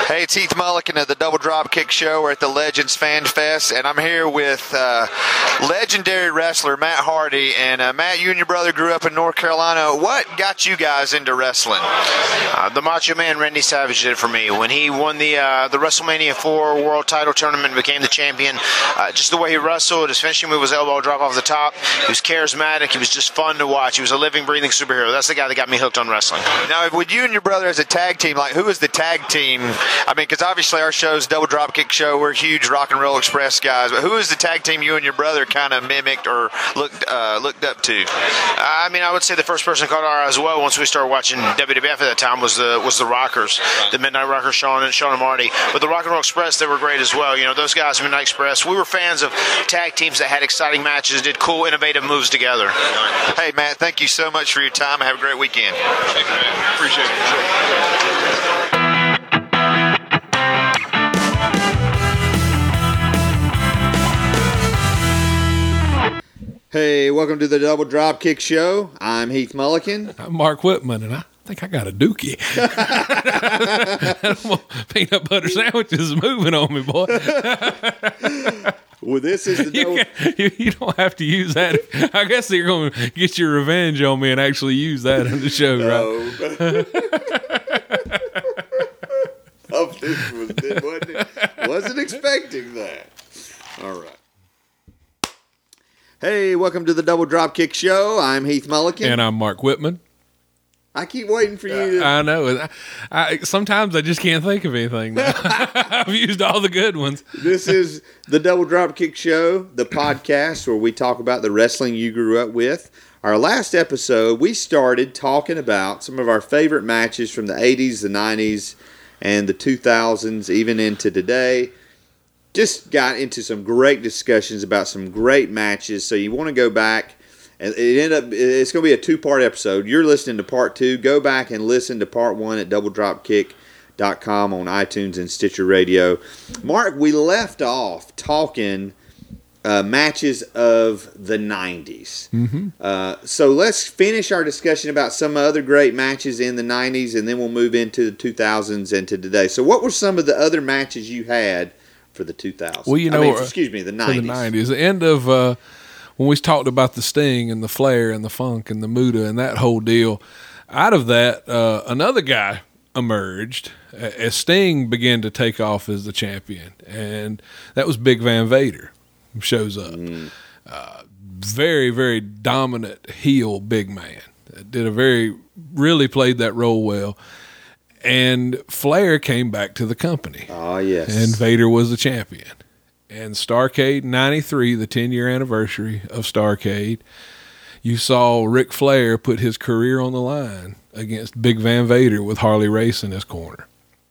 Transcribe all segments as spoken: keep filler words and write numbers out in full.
Hey, it's Heath Mulliken of the Double Drop Kick Show. We're at the Legends Fan Fest, and I'm here with uh, legendary wrestler Matt Hardy. And uh, Matt, you and your brother grew up in North Carolina. What got you guys into wrestling? Uh, the Macho Man Randy Savage did it for me. When he won the uh, the WrestleMania four World Title Tournament and became the champion, uh, just the way he wrestled, his finishing move was elbow drop off the top. He was charismatic. He was just fun to watch. He was a living, breathing superhero. That's the guy that got me hooked on wrestling. Now, with you and your brother as a tag team, like who was the tag team? I mean, because obviously our show's Double Drop Kick Show. We're huge Rock and Roll Express guys. But who was the tag team you and your brother kind of mimicked or looked uh, looked up to? I mean, I would say the first person caught our eye as well once we started watching W W F at that time was the was the Rockers, the Midnight Rockers, Sean and Sean and Marty. But the Rock and Roll Express, they were great as well. You know, those guys, Midnight Express. We were fans of tag teams that had exciting matches, did cool, innovative moves together. Hey, Matt, thank you so much for your time. Have a great weekend. Thank you, man. Appreciate it. Hey, welcome to the Double Drop Kick Show. I'm Heath Mulliken. I'm Mark Whitman, and I think I got a dookie. Peanut butter sandwiches is moving on me, boy. Well, this is the you, double... can, you, you don't have to use that. I guess you're going to get your revenge on me and actually use that on the show, right? Oh, this was, wasn't, wasn't expecting that. All right. Hey, welcome to the Double Drop Kick Show. I'm Heath Mulliken. And I'm Mark Whitman. I keep waiting for you to... I know. I, I, sometimes I just can't think of anything now. I've used all the good ones. This is the Double Drop Kick Show, the podcast where we talk about the wrestling you grew up with. Our last episode, we started talking about some of our favorite matches from the eighties, the nineties, and the two thousands, even into today. Just got into some great discussions about some great matches. So you want to go back, and it ended up. It's going to be a two-part episode. You're listening to part two. Go back and listen to part one at double drop kick dot com on iTunes and Stitcher Radio. Mark, we left off talking uh, matches of the nineties. Mm-hmm. Uh, so let's finish our discussion about some other great matches in the nineties, and then we'll move into the two thousands and to today. So what were some of the other matches you had for the two thousands? Well, you know, I mean, excuse me, the nineties. For the nineties. The end of uh, when we talked about the Sting and the Flair and the Funk and the Muta and that whole deal, out of that, uh, another guy emerged as Sting began to take off as the champion, and that was Big Van Vader. Who shows up. Mm. Uh, very, very dominant heel big man. Did a very, really played that role well. And Flair came back to the company. Oh, yes. And Vader was the champion. And Starrcade ninety-three, the ten-year anniversary of Starrcade, you saw Ric Flair put his career on the line against Big Van Vader with Harley Race in his corner.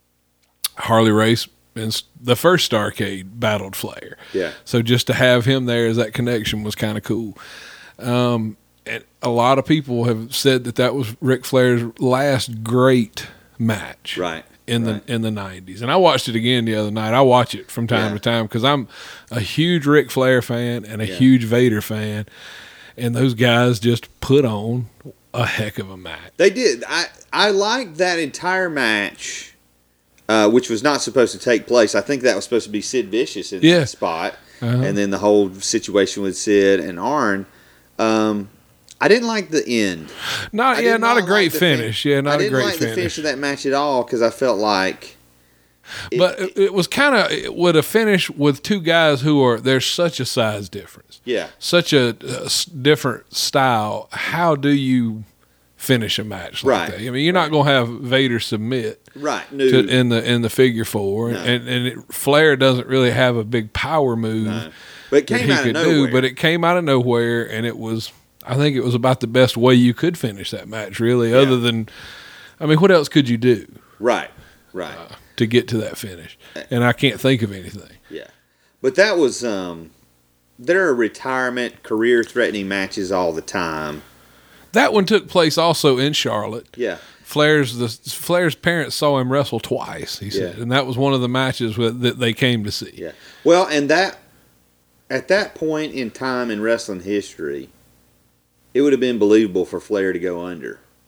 Harley Race, in the first Starrcade, battled Flair. Yeah. So just to have him there as that connection was kind of cool. Um, and a lot of people have said that that was Ric Flair's last great match, right, in right. the in the nineties. And I watched it again the other night. I watch it from time yeah. to time because I'm a huge Ric Flair fan and a yeah. huge Vader fan, and those guys just put on a heck of a match. They did. I I liked that entire match, uh, which was not supposed to take place. I think that was supposed to be Sid Vicious in yeah. that spot, uh-huh. and then the whole situation with Sid and Arn. Um, I didn't like the end. Not yeah, not, not a great like finish. Fin- yeah, not a great finish. I didn't like finish. the finish of that match at all because I felt like. It, but it, it was kind of with a finish with two guys who are there's such a size difference. Yeah. Such a, a different style. How do you finish a match like right. that? I mean, you're not going to have Vader submit. Right. No. To, in the in the figure four, no. and and it, Flair doesn't really have a big power move. No. But it came that he out could of nowhere. do. But it came out of nowhere, and it was. I think it was about the best way you could finish that match, really, yeah. other than, I mean, what else could you do? Right, right. Uh, to get to that finish. And I can't think of anything. Yeah. But that was, um, there are retirement, career-threatening matches all the time. That one took place also in Charlotte. Yeah. Flair's the Flair's parents saw him wrestle twice, he said. Yeah. And that was one of the matches with, that they came to see. Yeah. Well, and that, at that point in time in wrestling history, it would have been believable for Flair to go under.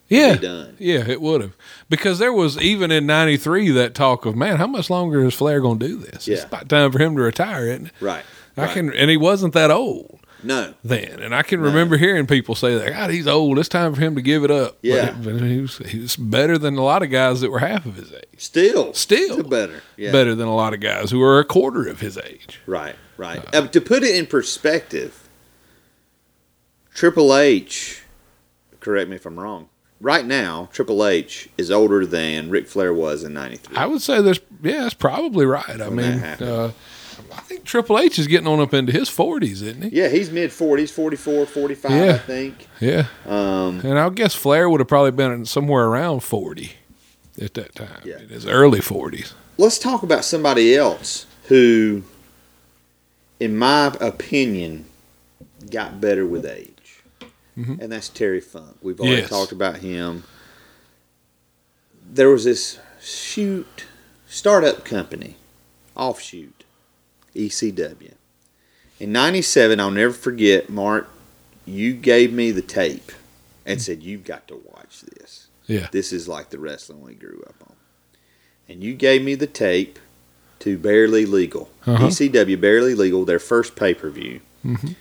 Yeah, be done. yeah, it would have, because there was even in ninety-three that talk of, man, how much longer is Flair going to do this? Yeah. It's about time for him to retire, isn't it? Right. I right. can, and he wasn't that old No. then, and I can remember hearing people say that, God, he's old. It's time for him to give it up. Yeah. but, but he was he was better than a lot of guys that were half of his age. Still. Still, Still better. Yeah. better than a lot of guys who are a quarter of his age. Right. Right. Uh, to put it in perspective, Triple H, correct me if I'm wrong, right now, Triple H is older than Ric Flair was in ninety-three. I would say there's, yeah, that's probably right. I When that mean, happened. uh, I think Triple H is getting on up into his forties, isn't he? Yeah, he's mid forties, forty-four, forty-five, Yeah. I think. Yeah. Um, And I guess Flair would have probably been somewhere around forty at that time, Yeah. in his early forties. let's talk about somebody else who, in my opinion, got better with age. Mhm. And that's Terry Funk. We've already Yes. talked about him. There was this shoot startup company, offshoot, E C W. In ninety-seven, I'll never forget, Mark, you gave me the tape and said, you've got to watch this. Yeah. This is like the wrestling we grew up on. And you gave me the tape to Barely Legal. Uh-huh. E C W Barely Legal, their first pay-per-view. Mhm.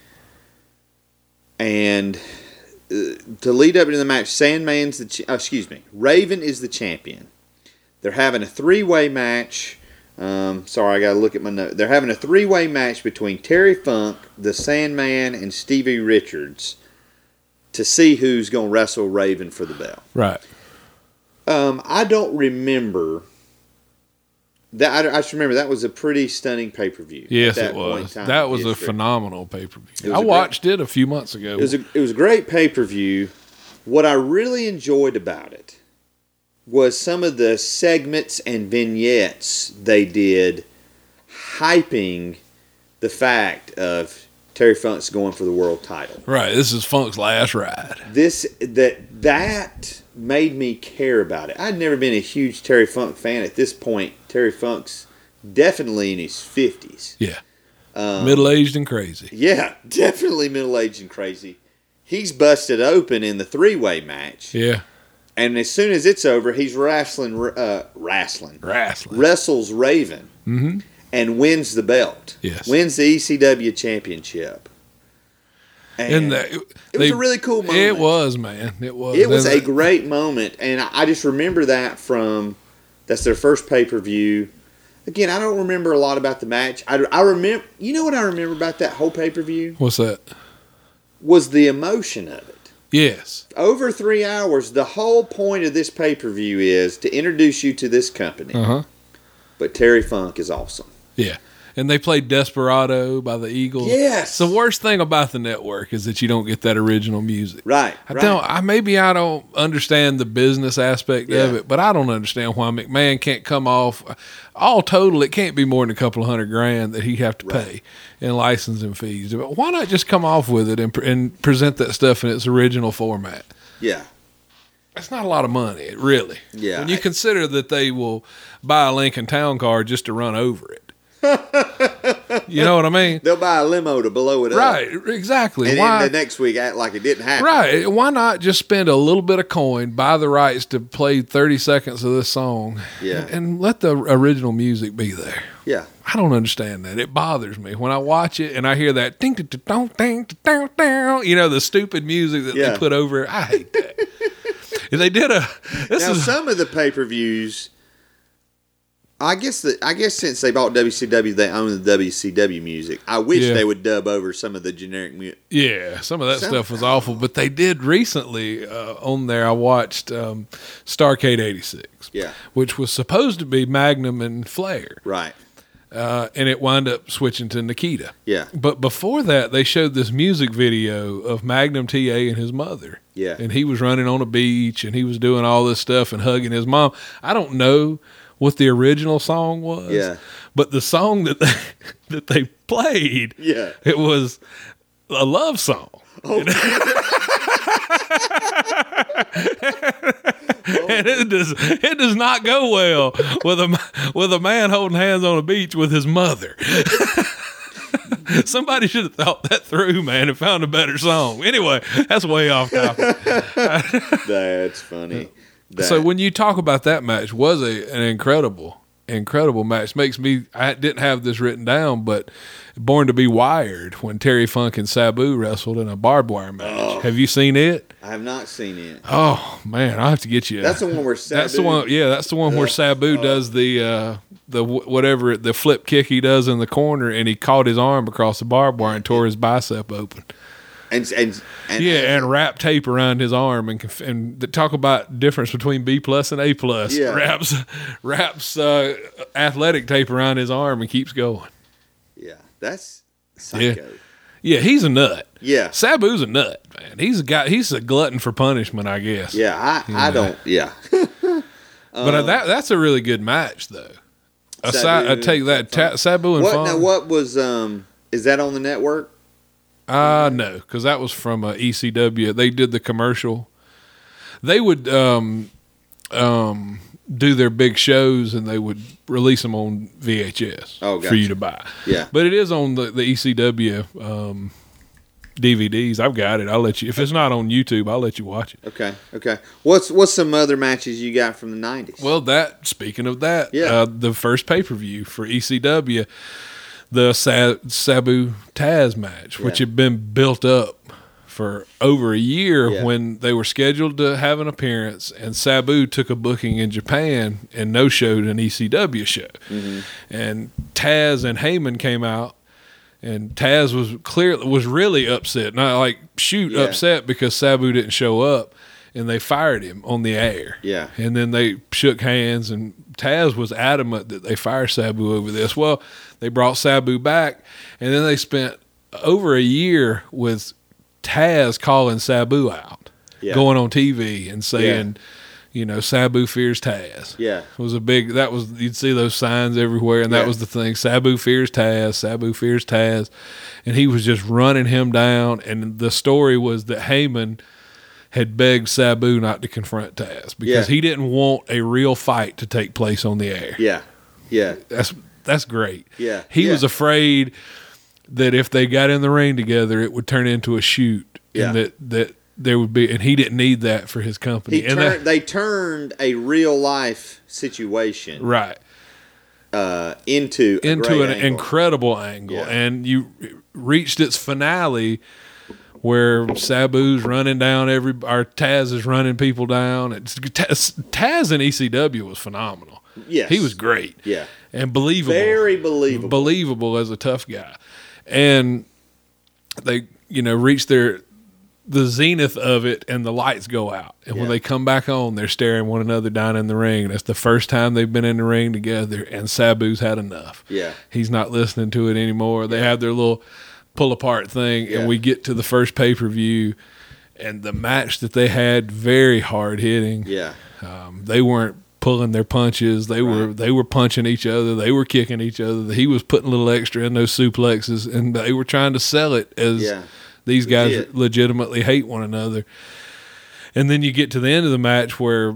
And uh, to lead up into the match, Sandman's the ch- uh, excuse me, Raven is the champion. They're having a three-way match. Um, sorry, I got to look at my note. They're having a three-way match between Terry Funk, the Sandman, and Stevie Richards to see who's going to wrestle Raven for the belt. Right. Um, I don't remember that. I, I just remember that was a pretty stunning pay per view. Yes, at that it point in was. time That in was a history. phenomenal pay per It view. was I a great- watched it a few months ago. It was a it was a great pay per view. What I really enjoyed about it was some of the segments and vignettes they did, hyping the fact of Terry Funk's going for the world title. Right. This is Funk's last ride. This that that made me care about it. I'd never been a huge Terry Funk fan at this point. Terry Funk's definitely in his fifties. Yeah. Um, Middle aged and crazy. Yeah, definitely middle aged and crazy. He's busted open in the three way match, Yeah. and as soon as it's over, he's wrestling, uh, wrestling, Wrestling. wrestles Raven, Mm-hmm. and wins the belt. Yes. Wins the E C W championship. And, And the, it was a really cool moment. It was, man. It was. It was And a great moment, and I just remember that from that's their first pay per view. Again, I don't remember a lot about the match. I, I remember, you know what I remember about that whole pay per view What's that? was the emotion of it. Yes. Over three hours, the whole point of this pay per view is to introduce you to this company. Uh huh. But Terry Funk is awesome. Yeah. And they played Desperado by the Eagles. Yes. The worst thing about the network is that you don't get that original music. Right. I right. don't. I maybe I don't understand the business aspect Yeah. of it, but I don't understand why McMahon can't come off. All total, it can't be more than a couple of hundred grand that he'd have to Right. pay in licensing fees. But why not just come off with it and, pre- and present that stuff in its original format? Yeah. That's not a lot of money, really. Yeah. When you consider that they will buy a Lincoln Town Car just to run over it. You know what I mean? They'll buy a limo to blow it up. Right, exactly. And Why? then the next week act like it didn't happen. Right. Why not just spend a little bit of coin, buy the rights to play thirty seconds of this song, Yeah. and, and let the original music be there? Yeah. I don't understand that. It bothers me when I watch it and I hear that ding ding ding ding ding ding. You know, the stupid music that Yeah. they put over it. I hate that. If they did a this Now is some of the pay per views, I guess that I guess since they bought W C W, they own the W C W music. I wish Yeah. they would dub over some of the generic music. yeah, some of that Some- stuff was awful, but they did recently uh, on there. I watched um, Starrcade eighty-six, Yeah. which was supposed to be Magnum and Flair. Right. Uh, and it wound up switching to Nikita. Yeah. But before that, they showed this music video of Magnum T A and his mother. Yeah. And he was running on a beach and he was doing all this stuff and hugging his mom. I don't know what the original song was. Yeah. But the song that they, that they played, Yeah. it was a love song. Oh, And it does it does not go well with a with a man holding hands on a beach with his mother. Somebody should have thought that through, man, and found a better song. Anyway, that's way off topic. That's funny. That, So when you talk about that match, was a an incredible, incredible match. Makes me. I didn't have this written down, but Born to Be Wired when Terry Funk and Sabu wrestled in a barbed wire match. Oh. Have you seen it? I have not seen it. Oh man, I have to get you. That's the one where Sabu. That's the one. Yeah, that's the one where Ugh. Sabu Oh. does the uh, the wh- whatever the flip kick he does in the corner, and he caught his arm across the barbed wire and tore his bicep open. And, and, and Yeah, and wrap tape around his arm, and conf- and th- talk about difference between B plus and A plus. Yeah. Wraps wraps uh, athletic tape around his arm and keeps going. yeah, that's psycho. Yeah, he's a nut. Yeah, Sabu's a nut, man. He's a guy. He's a glutton for punishment, I guess. yeah. I, I don't. Yeah. But uh, that that's a really good match, though. Aside, I Sabu take that and ta- Funk. Sabu and What? Funk. Now, what was? Um, is that on the network? Uh no, because that was from uh, E C W. They did the commercial. They would um, um, do their big shows, and they would release them on V H S Oh, for gotcha. you to buy. Yeah. But it is on the, the E C W um, D V Ds. I've got it. I'll let you. If it's not on YouTube, I'll let you watch it. Okay. Okay. What's What's some other matches you got from the nineties? Well, that speaking of that, Yeah. uh, the first pay per view for E C W, the Sa- Sabu Taz match, which Yeah. had been built up for over a year Yeah. when they were scheduled to have an appearance, and Sabu took a booking in Japan and no showed an E C W show, Mm-hmm. and Taz and Heyman came out. And Taz was clear was really upset, not like shoot Yeah. upset because Sabu didn't show up, and they fired him on the air. Yeah. And then they shook hands, and Taz was adamant that they fire Sabu over this. Well, they brought Sabu back, and then they spent over a year with Taz calling Sabu out, Yeah. going on T V and saying, you know, Sabu fears Taz. Yeah. It was a big, that was, you'd see those signs everywhere, and that Yeah. was the thing. Sabu fears Taz, Sabu fears Taz. And he was just running him down. And the story was that Heyman had begged Sabu not to confront Taz because Yeah. he didn't want a real fight to take place on the air. Yeah. Yeah. That's that's great. Yeah. He Yeah. was afraid that if they got in the ring together, it would turn into a shoot. Yeah. And that, that there would be, and he didn't need that for his company. He and turned, that, they turned a real life situation right. uh, into a into great an angle. incredible angle, Yeah. and you reached its finale where Sabu's running down every, or Taz is running people down. It's, Taz, Taz in E C W was phenomenal. Yes. He was great Yeah. and believable, Very believable. believable as a tough guy, and they, you know, reach their the zenith of it, and the lights go out, and when Yeah. they come back on, they're staring one another down in the ring. That's the first time they've been in the ring together, and Sabu's had enough. Yeah. He's not listening to it anymore. They have their little pull apart thing, Yeah. and we get to the first pay per view, and the match that they had, very hard hitting. Yeah. Um, they weren't pulling their punches. They were Right. they were punching each other. They were kicking each other. He was putting a little extra in those suplexes, and they were trying to sell it as Yeah. these guys Legit. legitimately hate one another. And then you get to the end of the match where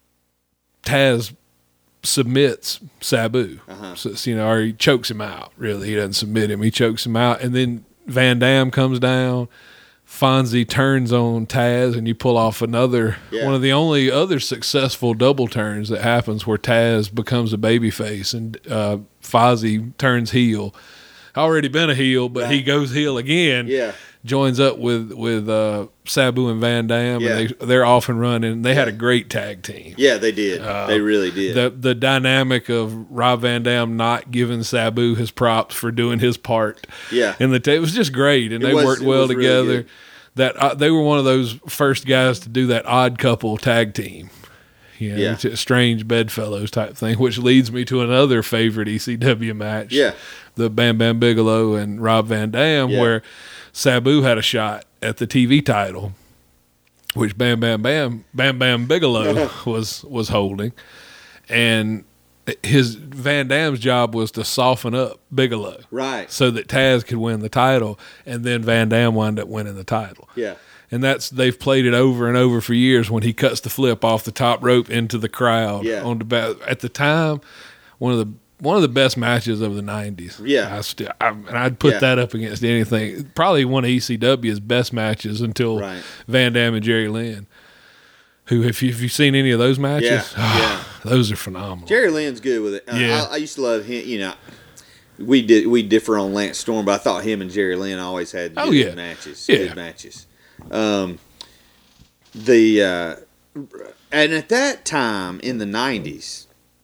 Taz submits Sabu. Uh-huh. So, you know, or he chokes him out. Really, he doesn't submit him. He chokes him out, and then Van Dam comes down. Fonzie turns on Taz, and you pull off another Yeah. one of the only other successful double turns that happens, where Taz becomes a babyface and uh, Fonzie turns heel. Already been a heel, but he Right. goes heel again. Yeah. Joins up with with uh, Sabu and Van Dam, Yeah. and they they're off and running. They had a Yeah. great tag team. Yeah, they did. they really did. The the dynamic of Rob Van Dam not giving Sabu his props for doing his part. Yeah. And the t- it was just great, and It they was- worked it well was really together. good. That uh, they were one of those first guys to do that odd couple tag team. You know, Yeah. t- strange bedfellows type thing, which leads me to another favorite E C W match. Yeah. The Bam Bam Bigelow and Rob Van Dam, Yeah. where Sabu had a shot at the T V title, which Bam Bam Bam Bam Bam Bigelow was was holding, and his Van Dam's job was to soften up Bigelow, Right. so that Taz could win the title, and then Van Dam wound up winning the title. Yeah. And that's they've played it over and over for years when he cuts the flip off the top rope into the crowd. Yeah. On the back. At the time, one of the one of the best matches of the nineties. Yeah. I still, I, and I'd put Yeah. that up against anything. Probably one of E C W's best matches until Right. Van Dam and Jerry Lynn. Who, if you, if you've seen any of those matches, Yeah, yeah. those are phenomenal. Jerry Lynn's good with it. Uh, Yeah. I, I used to love him. You know, we did we differ on Lance Storm, but I thought him and Jerry Lynn always had good Oh, yeah. matches. Yeah. Good matches. Um, the uh, and at that time in the nineties,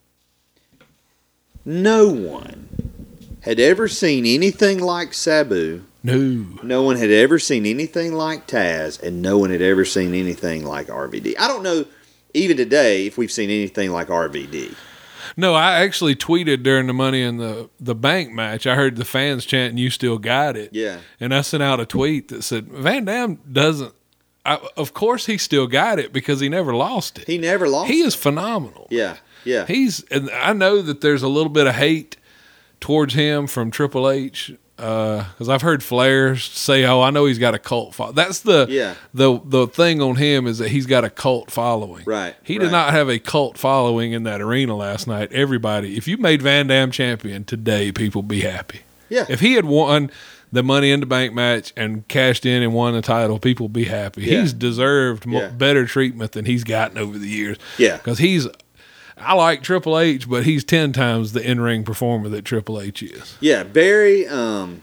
no one had ever seen anything like Sabu. No. No one had ever seen anything like Taz, and no one had ever seen anything like R V D. I don't know, even today, if we've seen anything like R V D. No, I actually tweeted during the Money in the, the Bank match. I heard the fans chanting, "You still got it." Yeah. And I sent out a tweet that said, Van Dam doesn't, I, of course he still got it because he never lost it. He never lost. He it. is phenomenal. Yeah, yeah. He's, and I know that there's a little bit of hate towards him from Triple H, because I've heard Flair say, "Oh, I know he's got a cult following." That's the Yeah. the the thing on him is that he's got a cult following. Right, He right. did not have a cult following in that arena last night. Everybody, if you made Van Dam champion today, people be happy. Yeah. If he had won the Money in the Bank match and cashed in and won the title, people be happy. Yeah. He's deserved mo- Yeah. better treatment than he's gotten over the years. Yeah. Because he's, I like Triple H, but he's ten times the in-ring performer that Triple H is. Yeah, Barry, um,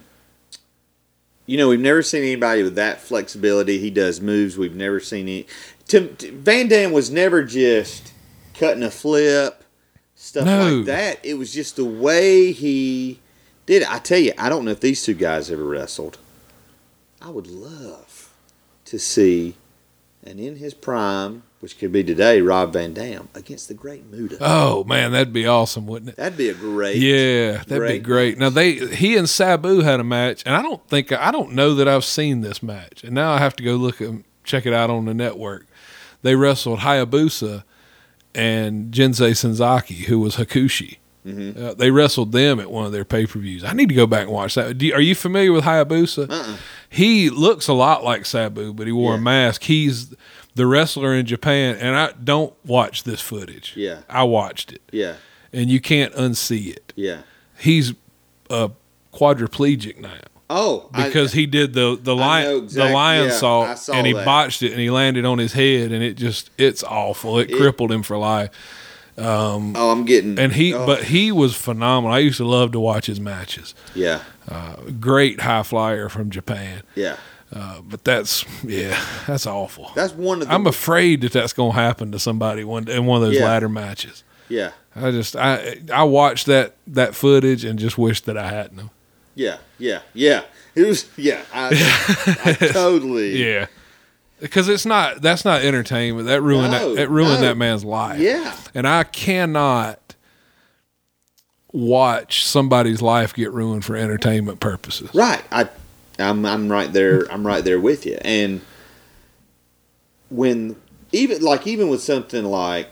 you know, we've never seen anybody with that flexibility. He does moves we've never seen. Any, to, to- Van Dam was never just cutting a flip, stuff No. like that. It was just the way he did it. I tell you, I don't know if these two guys ever wrestled. I would love to see, and in his prime, which could be today, Rob Van Dam against the Great Muta. Oh man, that'd be awesome, wouldn't it? That'd be a great. Yeah, that'd be great great. Now they, he and Sabu had a match, and I don't think I don't know that I've seen this match, and now I have to go look at check it out on the network. They wrestled Hayabusa and Jinsei Senzaki, who was Hakushi. Mm-hmm. Uh, they wrestled them at one of their pay per views. I need to go back and watch that. Do you, are you familiar with Hayabusa? Uh-uh. He looks a lot like Sabu, but he wore Yeah. a mask. He's the wrestler in Japan, and I don't watch this footage. Yeah. I watched it, Yeah, and you can't unsee it. yeah. He's a quadriplegic now Oh, I- because he did the the I lion know exact- the lion yeah, I salt saw and he that. botched it and he landed on his head and it just it's awful. It, It- crippled him for life. Oh, I'm getting. And he oh, but he was phenomenal. I used to love to watch his matches. yeah, Great high flyer from Japan. yeah. Uh, but that's yeah, that's awful. That's one of the. I'm afraid that that's going to happen to somebody one in one of those Yeah. ladder matches. yeah, I just I I watched that that footage and just wish that I hadn't. Have. yeah, yeah, yeah. It was. Yeah, I, I totally. Yeah, because it's not that's not entertainment. That ruined No, that, that ruined no. that man's life. Yeah, and I cannot watch somebody's life get ruined for entertainment purposes. right. I, I'm, I'm right there. I'm right there with you. And when even like even with something like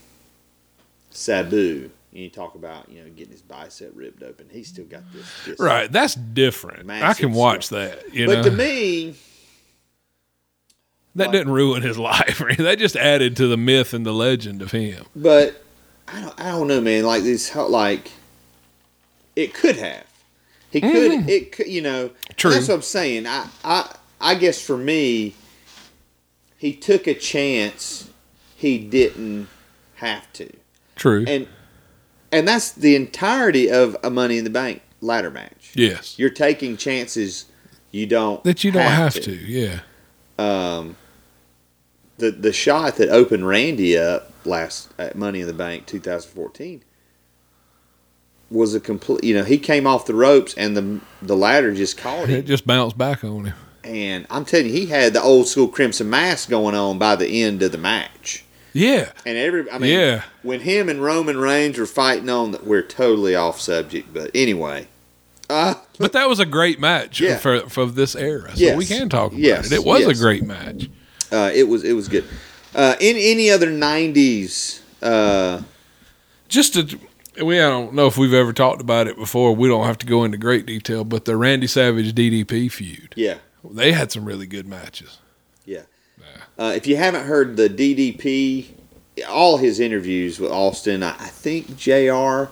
Sabu, you talk about you know getting his bicep ripped open, he's still got this. this Right, that's different. I Massive can watch stuff. that. You But know, to me, that like- didn't ruin his life. That just added to the myth and the legend of him. but I don't. I don't know, man. Like this, like it could have. He could. It could. You know. True. That's what I'm saying. I. I. I guess for me, he took a chance he didn't have to, True. and and that's the entirety of a Money in the Bank ladder match. yes. You're taking chances you don't That you don't have, to. Yeah. Um, the the shot that opened Randy up last at Money in the Bank twenty fourteen was a complete. You know, he came off the ropes and the the ladder just caught It him. just bounced back on him. And I'm telling you, he had the old school Crimson Mask going on by the end of the match. Yeah. And every, I mean, Yeah. when him and Roman Reigns were fighting on, that we're totally off subject. But anyway, uh, But that was a great match Yeah. for for this era. So Yes. we can talk about Yes. it. It was Yes. a great match. uh, it was it was good. Uh, in any other nineties. Uh, Just to we I don't know if we've ever talked about it before. We don't have to go into great detail, but the Randy Savage D D P feud. yeah. They had some really good matches. Yeah. Uh, if you haven't heard the D D P, all his interviews with Austin, I, I think J R,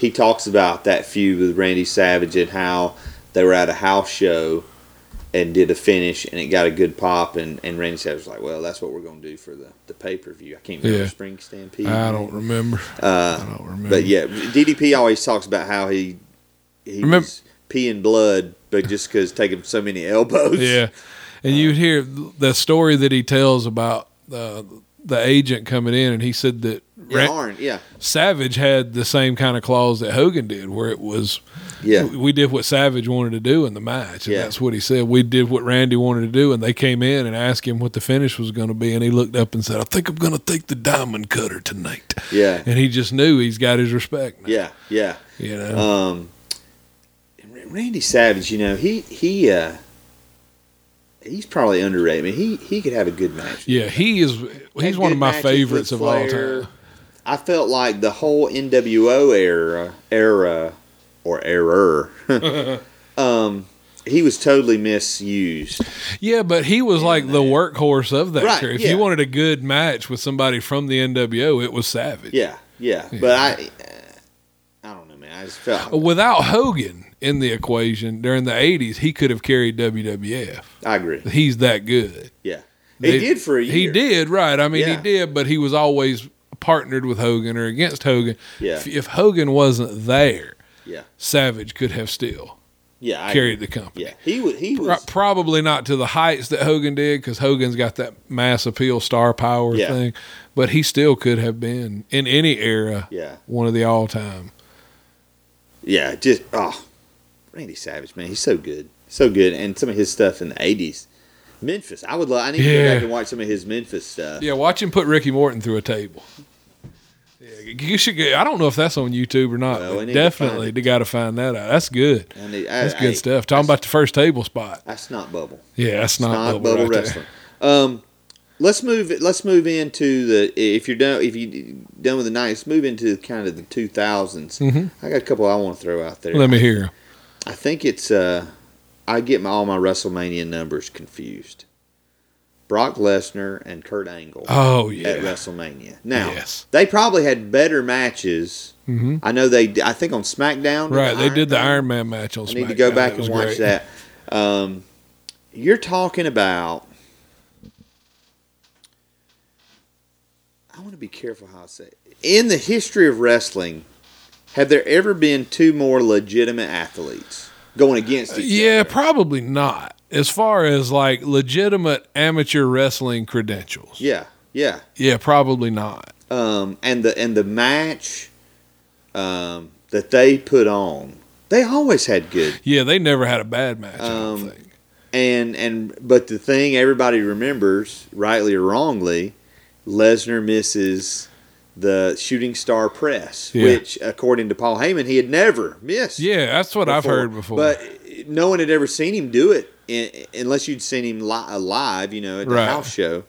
he talks about that feud with Randy Savage and how they were at a house show and did a finish, and it got a good pop, and, and Randy Savage was like, well, that's what we're going to do for the, the pay-per-view. I can't remember Yeah. Spring Stampede. I don't remember. Uh, I don't remember. But yeah, D D P always talks about how he he Remember- was peeing blood, but just because taking so many elbows. Yeah, and you'd hear the story that he tells about uh, the agent coming in, and he said that Yeah, Ra- Arn, yeah, Savage had the same kind of clause that Hogan did, where it was, yeah, we did what Savage wanted to do in the match, and Yeah. that's what he said. We did what Randy wanted to do, and they came in and asked him what the finish was going to be, and he looked up and said, "I think I'm going to take the diamond cutter tonight." yeah, And he just knew he's got his respect now, yeah, yeah. you know. Um, Randy Savage, you know, he he uh, he's probably underrated. I mean, he he could have a good match. yeah, he is. He's Had one good of my matches favorites with of all Flair. time. I felt like the whole N W O era, era or error, um, he was totally misused. Yeah, but he was like the workhorse of that Right, crew. If yeah. you wanted a good match with somebody from the N W O, it was Savage. Yeah, yeah, but I, uh, I don't know, man. I just felt Without Hogan in the equation during the eighties, he could have carried W W F. I agree. He's that good. Yeah, he They- did for a year. He did, right. I mean, Yeah. he did, but he was always partnered with Hogan or against Hogan. Yeah. If, if Hogan wasn't there, Yeah, Savage could have still yeah, I carried agree. the company. Yeah, he was. He Pro- was. Probably not to the heights that Hogan did, because Hogan's got that mass appeal, star power Yeah. thing. But he still could have been, in any era, Yeah, one of the all-time. yeah. Just oh, Randy Savage, man, he's so good, so good, and some of his stuff in the eighties. Memphis, I would love. I need to Yeah. go back and watch some of his Memphis stuff. Yeah, watch him put Ricky Morton through a table. Yeah, you should. Get, I don't know if that's on YouTube or not. Well, we but need to find definitely, it. they got to find that out. That's good. I need, I, That's hey, good stuff. Talking about the first table spot. That's not bubble. Yeah, that's not, Not bubble bubble right wrestling. Um, let's move. Let's move into the. If you're done, if you done with the nineties, move into kind of the two thousands. Mhm. I got a couple I want to throw out there. there. Let me hear. I think it's. Uh, I get my all my WrestleMania numbers confused. Brock Lesnar and Kurt Angle Oh at yeah. WrestleMania. Now Yes. they probably had better matches. hmm I know they. I think on SmackDown. did Right, they did the Man? Iron Man match on I SmackDown. need to go back That was and watch great. that. Um, you're talking about. I want to be careful how I say it. In the history of wrestling, have there ever been two more legitimate athletes going against each Yeah, other? probably not. As far as like legitimate amateur wrestling credentials. Yeah, yeah. Yeah, probably not. Um, and the and the match um, that they put on, they always had good. Yeah, they never had a bad match, I don't Um, think. And and but the thing everybody remembers, rightly or wrongly, Lesnar misses the shooting star press, Yeah. which according to Paul Heyman, he had never missed. Yeah, that's what I've heard before. But no one had ever seen him do it in, unless you'd seen him li- live, you know, at the Right. house show.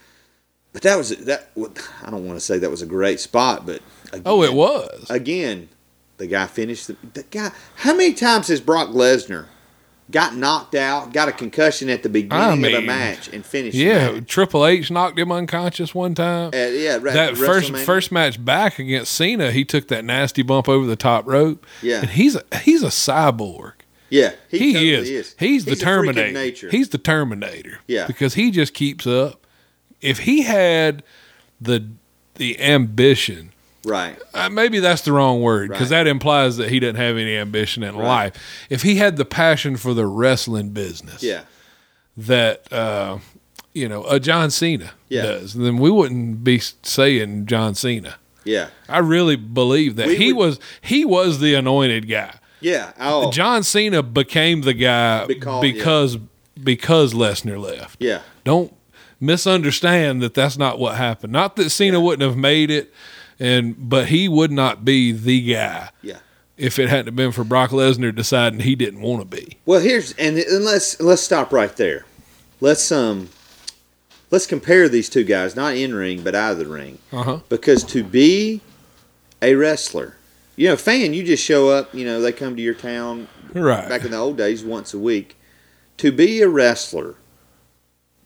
But that was that. I don't want to say that was a great spot, but again, oh, it was. again. The guy finished the, the guy. How many times has Brock Lesnar got knocked out, got a concussion at the beginning I of a mean, match, and finished? Yeah, the match? Triple H knocked him unconscious one time. Uh, yeah, right, that first WrestleMania. first match back against Cena, he took that nasty bump over the top rope. Yeah. and he's a, he's a cyborg. Yeah, He, he, totally is. is. He's the a freak of Terminator. nature. He's the Terminator. Yeah. because he just keeps up. If he had the the ambition, right. uh, maybe that's the wrong word, because Right. that implies that he doesn't have any ambition in Right. life. If he had the passion for the wrestling business, Yeah, that uh, you know a John Cena Yeah. does, then we wouldn't be saying John Cena. yeah, I really believe that We he would- was he was the anointed guy. yeah. Oh, John Cena became the guy Because- because because Lesnar left. yeah, Don't misunderstand that that's not what happened. Not that Cena wouldn't have made it, and but he would not be the guy yeah. if it hadn't been for Brock Lesnar deciding he didn't want to be. Well, here's and, and let's let's stop right there. Let's um, let's compare these two guys, not in ring, but out of the ring. Uh huh. Because to be a wrestler, you know, fan, you just show up. You know, they come to your town Right. back in the old days once a week. To be a wrestler,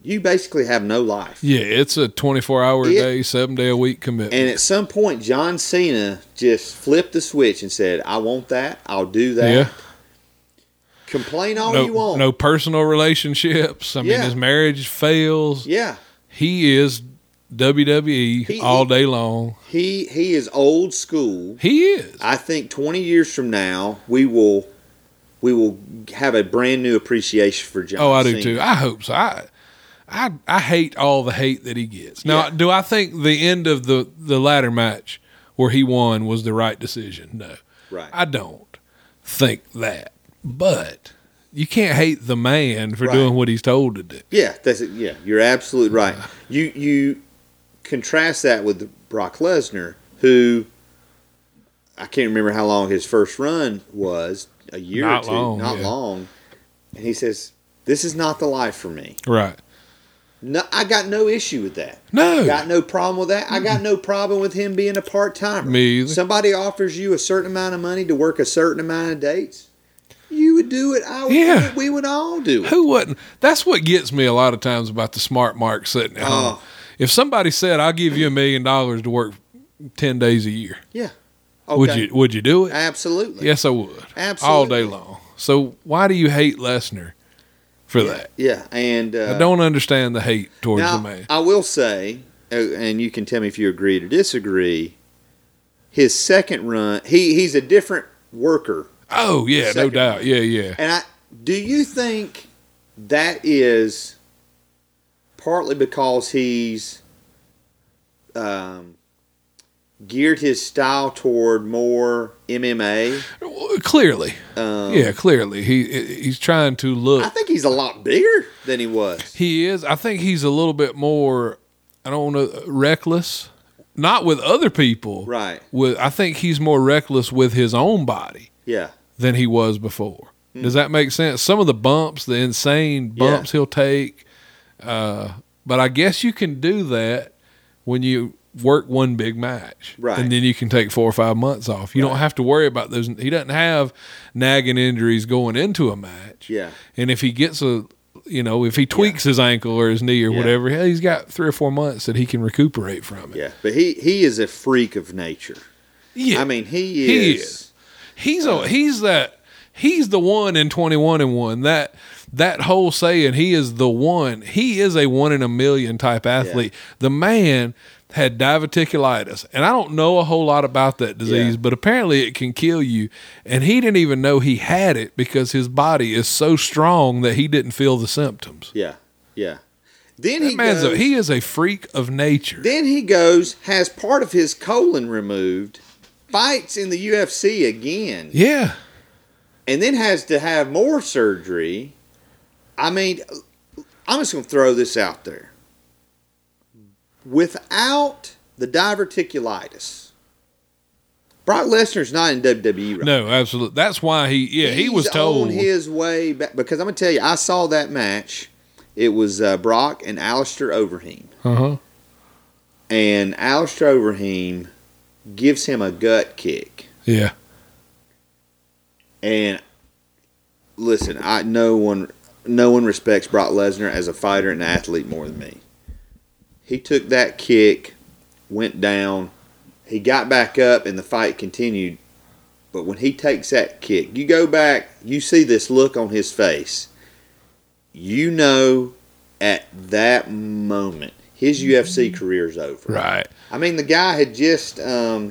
you basically have no life. Yeah, it's a twenty-four hour a It- day, seven day a week commitment. And at some point, John Cena just flipped the switch and said, I want that. I'll do that. Yeah. Complain all no, you want. no personal relationships. I mean, Yeah. his marriage fails. Yeah. He is W W E He- all he- day long. He he is old school. He is. I think twenty years from now, we will we will have a brand new appreciation for John Oh, I do Cena. too. I hope so. I, I, I hate all the hate that he gets. Now, Yeah. do I think the end of the the ladder match where he won was the right decision? No, Right. I don't think that. But you can't hate the man for Right. doing what he's told to do. Yeah, that's it. Yeah, you're absolutely right. You you contrast that with Brock Lesnar, who I can't remember how long his first run was, a year Not or two, long, not yeah. long. And he says, "This is not the life for me." Right. No, I got no issue with that. No. Got no problem with that. I got no problem with him being a part timer. Me either. Somebody offers you a certain amount of money to work a certain amount of dates, you would do it. I would, Yeah. we would all do it. Who wouldn't? That's what gets me a lot of times about the smart mark sitting at home. Oh. If somebody said, "I'll give you a million dollars to work ten days a year," Yeah. would Okay. you? Would you do it? Absolutely. Yes, I would. Absolutely. All day long. So why do you hate Lesnar for that? Yeah, and uh, I don't understand the hate towards now, the man. I will say, uh, and you can tell me if you agree or disagree. His second run, he he's a different worker, Oh yeah, no second doubt. run. Yeah, yeah. and I do you think that is partly because he's um, geared his style toward more M M A? Well, Clearly, Um, yeah, clearly he he's trying to look. I think he's a lot bigger than he was. He is. I think he's a little bit more. I don't know, reckless. Not with other people. Right. With I think he's more reckless with his own body Yeah. than he was before. Does that make sense? Some of the bumps, the insane bumps he'll take. Uh, but I guess you can do that when you work one big match. Right. And then you can take four or five months off. You don't Right. have to worry about those. He doesn't have nagging injuries going into a match. Yeah. And if he gets a, you know, if he tweaks his ankle or his knee or Yeah. whatever, hell, he's got three or four months that he can recuperate from it. Yeah. But he, he is a freak of nature. Yeah. I mean, he is. He is. He's a, he's that he's the one in twenty-one and one. That that whole saying, he is the one. He is a one in a million type athlete. The man had diverticulitis, and I don't know a whole lot about that disease, Yeah. but apparently it can kill you. And he didn't even know he had it because his body is so strong that he didn't feel the symptoms. Yeah. Yeah. Then That he man's goes, a, he is a freak of nature. Then he goes, has part of his colon removed, fights in the U F C again, Yeah. and then has to have more surgery. I mean, I'm just going to throw this out there. Without the diverticulitis, Brock Lesnar's not in W W E right No, absolutely. That's why he, yeah, he He's was told. on his way back, because I'm going to tell you, I saw that match. It was uh, Brock and Alistair Overeem. Uh-huh. And Alistair Overeem gives him a gut kick. Yeah. And listen, I no one no one respects Brock Lesnar as a fighter and athlete more than me. He took that kick, went down, he got back up, and the fight continued. But when he takes that kick, you go back, you see this look on his face. You know at that moment his U F C career's over. Right. I mean, the guy had just, um,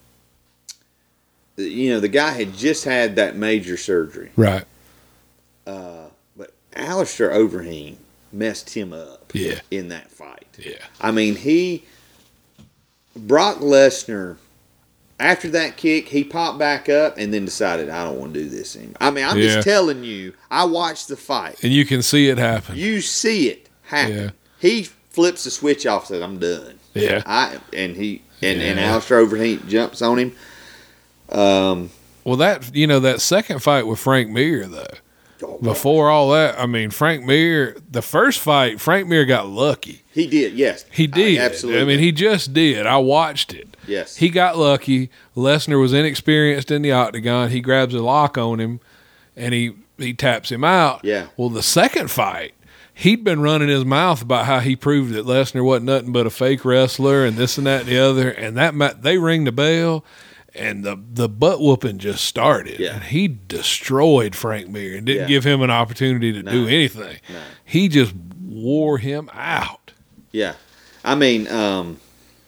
you know, the guy had just had that major surgery. Right. Uh, but Alistair Overeem messed him up Yeah. in that fight. Yeah. I mean, he, Brock Lesnar, after that kick, he popped back up and then decided, I don't want to do this anymore. I mean, I'm Yeah. just telling you, I watched the fight. And you can see it happen. You see it happen. Yeah. He flips the switch off, says, I'm done. Yeah. I and he and, and Yeah. Alistair Overeem jumps on him. Um, Well, that, you know, that second fight with Frank Mir, though, oh, before all that, I mean, Frank Mir, the first fight, Frank Mir got lucky. he did, yes, He did. I, absolutely. I mean, he just did. I watched it. yes, He got lucky. Lesnar was inexperienced in the octagon. He grabs a lock on him, and he, he taps him out. Yeah. Well, the second fight, he'd been running his mouth about how he proved that Lesnar wasn't nothing but a fake wrestler and this and that and the other. And that ma- they ring the bell, and the the butt whooping just started. Yeah. And he destroyed Frank Mir and didn't Yeah. give him an opportunity to No. do anything. No. He just wore him out. Yeah, I mean, um,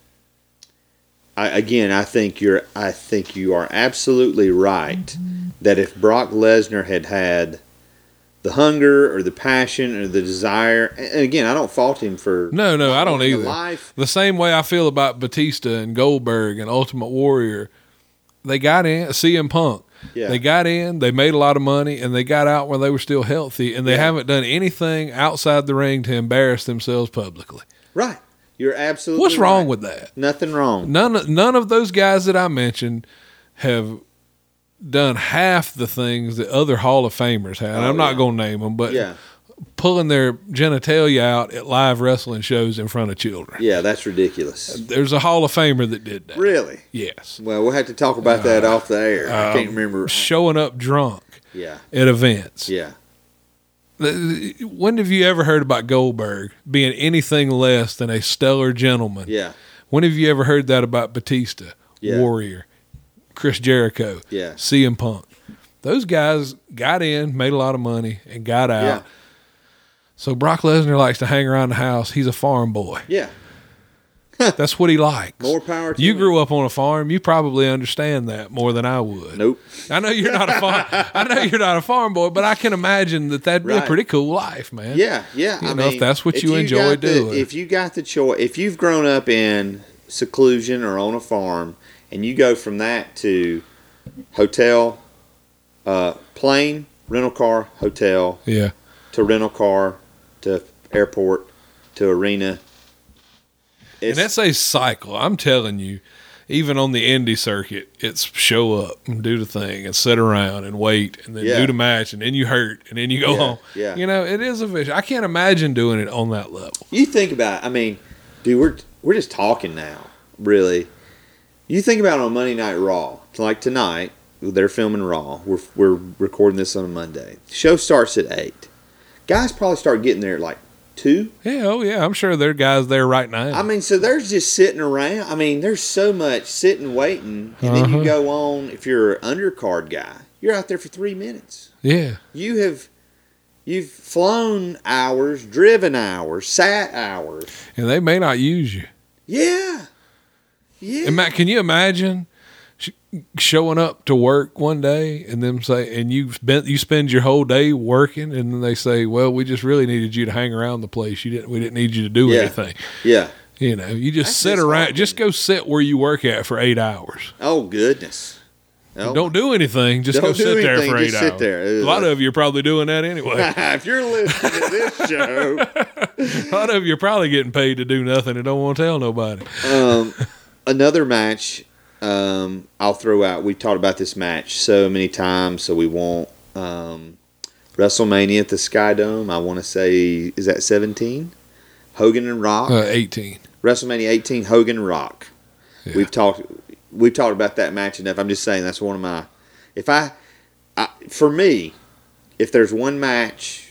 I, again, I think you're. I think you are absolutely right that if Brock Lesnar had had the hunger or the passion or the desire, and again, I don't fault him for No, no, I don't wanting either. the life. The same way I feel about Batista and Goldberg and Ultimate Warrior. They got in, C M Punk. Yeah. They got in, they made a lot of money, and they got out when they were still healthy, and they Yeah. haven't done anything outside the ring to embarrass themselves publicly. Right, you're absolutely. What's wrong right. with that? Nothing wrong. None, of- none of those guys that I mentioned have done half the things that other Hall of Famers have. And Oh, I'm not yeah. going to name them, but Yeah, pulling their genitalia out at live wrestling shows in front of children. yeah, that's ridiculous. There's a Hall of Famer that did that. Really? Yes. Well, we'll have to talk about that off the air. I can't Um, remember. Showing up drunk Yeah, at events. yeah. When have you ever heard about Goldberg being anything less than a stellar gentleman? Yeah, When have you ever heard that about Batista, Yeah. Warrior, Chris Jericho, Yeah. C M Punk? Those guys got in, made a lot of money, and got out. Yeah. So Brock Lesnar likes to hang around the house. He's a farm boy. yeah. That's what he likes. More power to You him. grew up on a farm. You probably understand that more than I would. Nope. I know you're not a farm. I know you're not a farm boy, but I can imagine that that'd be Right. a pretty cool life, man. Yeah, yeah. You I know, mean, if that's what if you enjoy got the- doing. If you got the choice, if you've grown up in seclusion or on a farm, and you go from that to hotel, uh, plane, rental car, hotel, Yeah. to rental car, to airport, to arena. And It's, that's a cycle. I'm telling you, even on the indie circuit, it's show up and do the thing and sit around and wait and then Yeah. do the match and then you hurt and then you go Yeah, home. yeah. You know, it is a vicious. I can't imagine doing it on that level. you think about it. I mean, dude, we're we're just talking now, really. You think about it on Monday Night Raw, like tonight, they're filming Raw. We're we're recording this on a Monday. The show starts at eight. Guys probably start getting there at like two. Yeah, oh yeah, I'm sure there are guys there right now. I mean, so there's just sitting around. I mean, there's so much sitting, waiting, and then you Uh-huh. go on. If you're an undercard guy, you're out there for three minutes. yeah. You have, you've flown hours, driven hours, sat hours. And they may not use you. Yeah, yeah. And Matt, can you imagine sh- showing up to work one day and them say, and you spent you spend your whole day working, and then they say, "Well, we just really needed you to hang around the place. You didn't. We didn't need you to do Yeah. anything. yeah. You know, you just That's sit just around. hard, Just isn't go sit where you work at for eight hours. Oh goodness. Oh, Don't do anything. Just Don't go do sit there anything, for eight just sit hours. there. A lot of you are probably doing that anyway. if you're listening to this show, A lot of you are probably getting paid to do nothing and don't want to tell nobody. um, another match um, I'll throw out. We've talked about this match so many times, so we won't. Um, WrestleMania at the Sky Dome. I want to say, is that seventeen? Hogan and Rock. Uh, Eighteen. WrestleMania eighteen. Hogan and Rock. Yeah. We've talked. We've talked about that match enough. I'm just saying that's one of my. If I, I for me, if there's one match,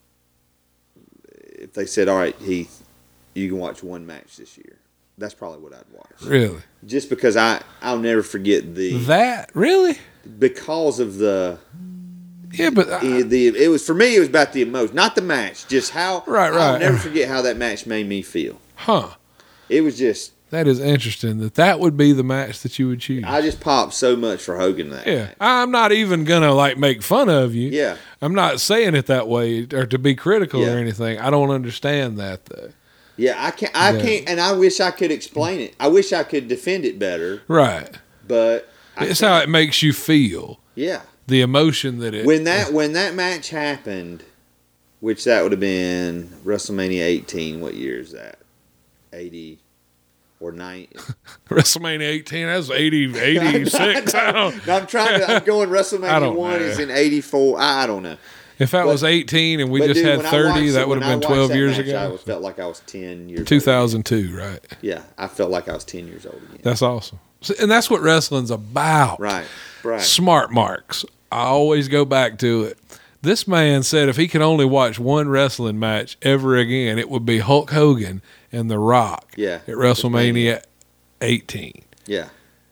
if they said, "All right, Heath, you can watch one match this year," that's probably what I'd watch. Really? Just because I I'll never forget the That really? because of the Yeah, but I- the, the it was for me it was about the emotion, not the match, just how Right, I'll right. never forget how that match made me feel. huh? It was just That is interesting. That that would be the match that you would choose. I just popped so much for Hogan that Yeah, match. I'm not even gonna like make fun of you. Yeah. I'm not saying it that way or to be critical Yeah. or anything. I don't understand that though. Yeah, I can't I Yeah. can't and I wish I could explain it. I wish I could defend it better, Right. but I It's can't. how it makes you feel. Yeah. The emotion that it. When that when that match happened, which that would have been WrestleMania eighteen, what year is that? eighty or ninety. WrestleMania eighteen, that was eighty, eighty-six. I don't, No, I'm trying to. I'm going. I WrestleMania don't one know. is in eighty-four. I, I don't know. if that But- was eighteen and we But just dude, had when I thirty, watched that it- would when have I been watched twelve that years match, I ago. was- felt like I was ten years. two old. thousand two, right? Yeah, I felt like I was ten years old again. That's awesome. So- And that's what wrestling's about. Right, right. Smart marks. I always go back to it. This man said if he could only watch one wrestling match ever again, it would be Hulk Hogan and The Rock Yeah. at WrestleMania eighteen. Yeah.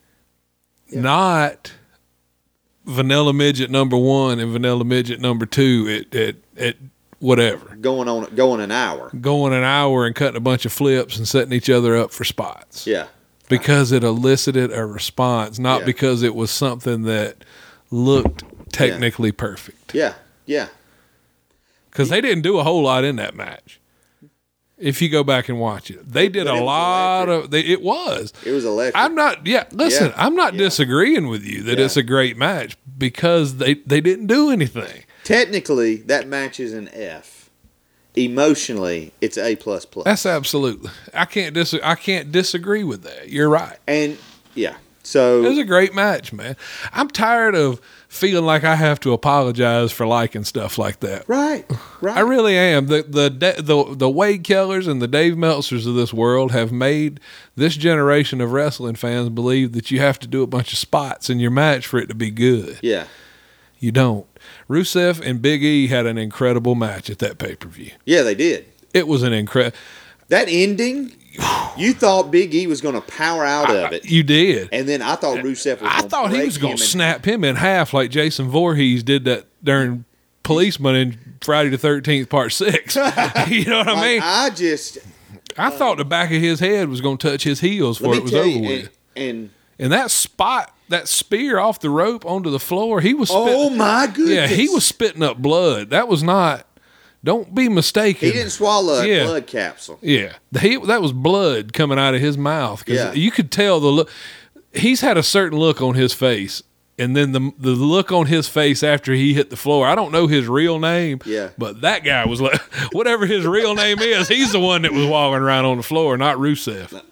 Yeah. Not Vanilla Midget number one and Vanilla Midget number two at, at, at whatever. Going on, going an hour. Going an hour and cutting a bunch of flips and setting each other up for spots. Yeah. Because it elicited a response, not Yeah. because it was something that looked technically perfect. Yeah. Yeah. Because they didn't do a whole lot in that match. If you go back and watch it, they did But a it was lot electric. of. They, it was. It was electric. I'm not. Yeah, listen. Yeah. I'm not Yeah. disagreeing with you that Yeah. it's a great match because they they didn't do anything. Technically, that match is an F. Emotionally, it's A plus plus. That's absolutely. I can't dis. I can't disagree with that. You're right. And yeah, so It was a great match, man. I'm tired of feeling like I have to apologize for liking stuff like that. right, right. I really am. The the the the Wade Kellers and the Dave Meltzers of this world have made this generation of wrestling fans believe that you have to do a bunch of spots in your match for it to be good. yeah, You don't. Rusev and Big E had an incredible match at that pay-per-view. yeah, they did. It was an incredible. That ending, you thought Big E was going to power out of it, You did. and then I thought Rusev was. I gonna thought he break was going him to in- snap him in half like Jason Voorhees did that during Policeman in Friday the thirteenth Part Six. You know what I Like, mean? I just I thought the back of his head was going to touch his heels let before me it was tell over you, with. and, and And that spot, that spear off the rope onto the floor, he was spitting, oh my goodness, yeah, he was spitting up blood. That was not, don't be mistaken. He didn't swallow a Yeah. blood capsule. Yeah, he, that was blood coming out of his mouth because Yeah. you could tell the look. He's had a certain look on his face, and then the the look on his face after he hit the floor. I don't know his real name, Yeah. but that guy was like, whatever his real name is, he's the one that was walking around on the floor, not Rusev.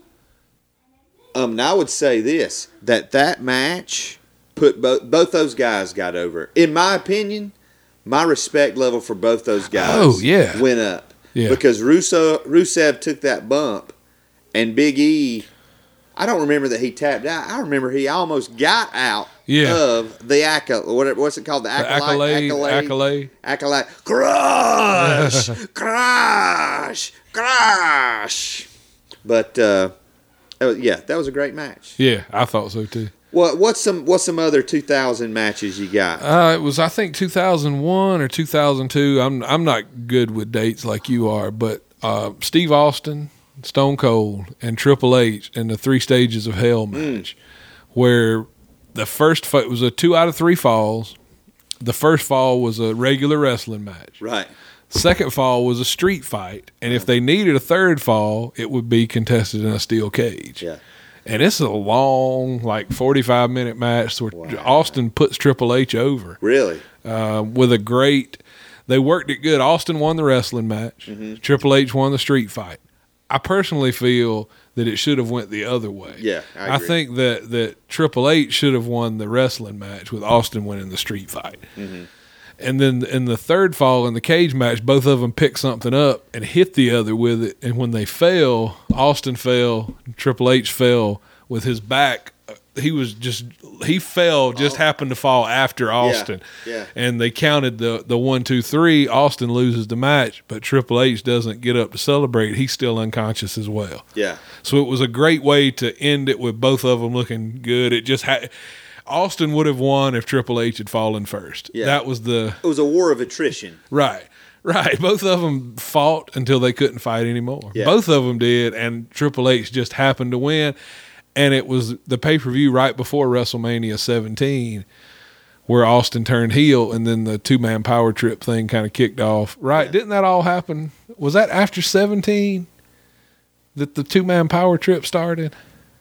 Um, and I would say this: that that match put both both those guys got over. In my opinion, my respect level for both those guys Oh, yeah. went up. Yeah. Because Russo, Rusev took that bump, and Big E, I don't remember that he tapped out. I remember he almost got out Yeah. of the accolade. Whatever, what's it called? The The accolade. accolade, accolade. Accolade. Crush! Crush! Crush! But uh, that was- yeah, that was a great match. Yeah, I thought so too. What what's some what's some other two thousand matches you got? Uh, it was I think two thousand one or two thousand two. I'm I'm not good with dates like you are, but uh, Steve Austin, Stone Cold, and Triple H in the Three Stages of Hell match, where the first fa- it was a two out of three falls. The first fall was a regular wrestling match. Right. Second fall was a street fight, and if they needed a third fall, it would be contested in a steel cage. Yeah. And it's a long, like forty-five minute match where Wow. Austin puts Triple H over Really? uh, with a great. They worked it good. Austin won the wrestling match. Mm-hmm. Triple H won the street fight. I personally feel that it should have went the other way. Yeah, I agree. think that that Triple H should have won the wrestling match with Austin winning the street fight. Mm-hmm. And then in the third fall in the cage match, both of them picked something up and hit the other with it. And when they fell, Austin fell, Triple H fell with his back. He was just he fell, just happened to fall after Austin. Oh. yeah. And they counted the the one, two, three. Austin loses the match, but Triple H doesn't get up to celebrate. He's still unconscious as well. Yeah. So it was a great way to end it with both of them looking good. It just had. Austin would have won if Triple H had fallen first. Yeah. That was the It was a war of attrition. right, right. Both of them fought until they couldn't fight anymore. Yeah. Both of them did, and Triple H just happened to win. And it was the pay per view right before WrestleMania seventeen, where Austin turned heel, and then the two man power trip thing kind of kicked off. Right? Yeah. Didn't that all happen? Was that after seventeen that the two man power trip started?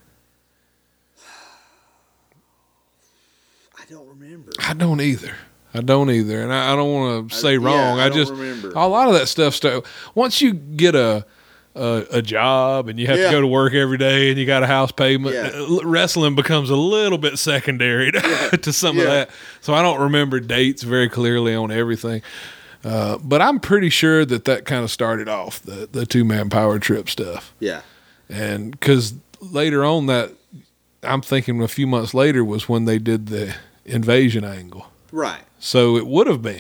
I don't remember. I don't either. I don't either, and I, I don't want to say yeah, wrong. I I, don't just remember. a lot of that stuff. Start, once you get a, a a job and you have Yeah. to go to work every day and you got a house payment, Yeah. uh, wrestling becomes a little bit secondary to, to some of Yeah. that. So I don't remember dates very clearly on everything, uh, but I'm pretty sure that that kind of started off the the two man power trip stuff, Yeah. and because later on that, I'm thinking a few months later was when they did the invasion angle. Right. So it would have been.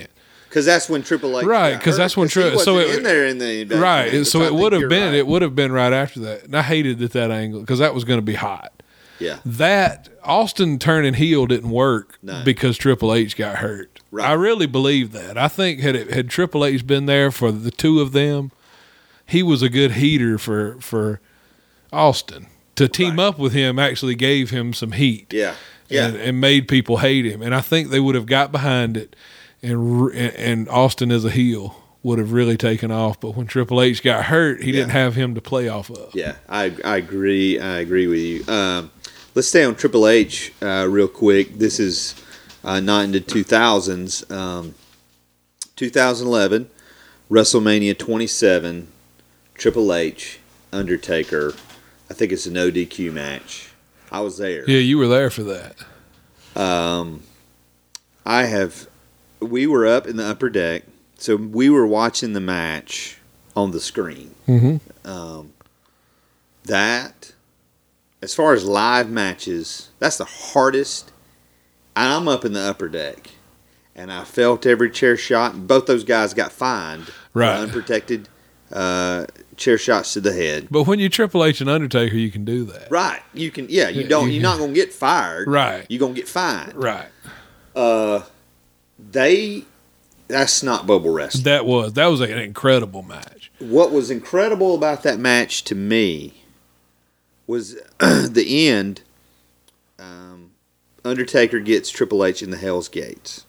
Because that's when Triple H Right, got 'cause hurt, that's when 'cause Tri- he wasn't so it- in there in the invasion Right. match, So which I it think would have you're been right. it would have been right after that. And I hated at that angle because that was going to be hot. Yeah. That Austin turning heel didn't work No. because Triple H got hurt. Right. I really believe that. I think had it, had Triple H been there for the two of them, he was a good heater for for Austin. To team Right. up with him actually gave him some heat. Yeah. Yeah. And, and made people hate him. And I think they would have got behind it, and r- and, and Austin as a heel would have really taken off. But when Triple H got hurt, he Yeah. didn't have him to play off of. Yeah, I, I agree. I agree with you. Um, let's stay on Triple H uh, real quick. This is uh, not in the two thousands. Um, twenty eleven, WrestleMania twenty-seven, Triple H, Undertaker. I think it's an O D Q match. I was there. Yeah, you were there for that. Um, I have. We were up in the upper deck, so we were watching the match on the screen. Mm-hmm. Um, that, as far as live matches, that's the hardest. I'm up in the upper deck, and I felt every chair shot. And both those guys got fined Right. for unprotected uh, chair shots to the head. But when you Triple H and Undertaker, you can do that. Right, you can. Yeah, you don't. You're not gonna get fired. Right. You're gonna get fined. Right. Uh, they. That's not bubble wrestling. That was that was an incredible match. What was incredible about that match to me was the end. Um, Undertaker gets Triple H in the Hell's Gates,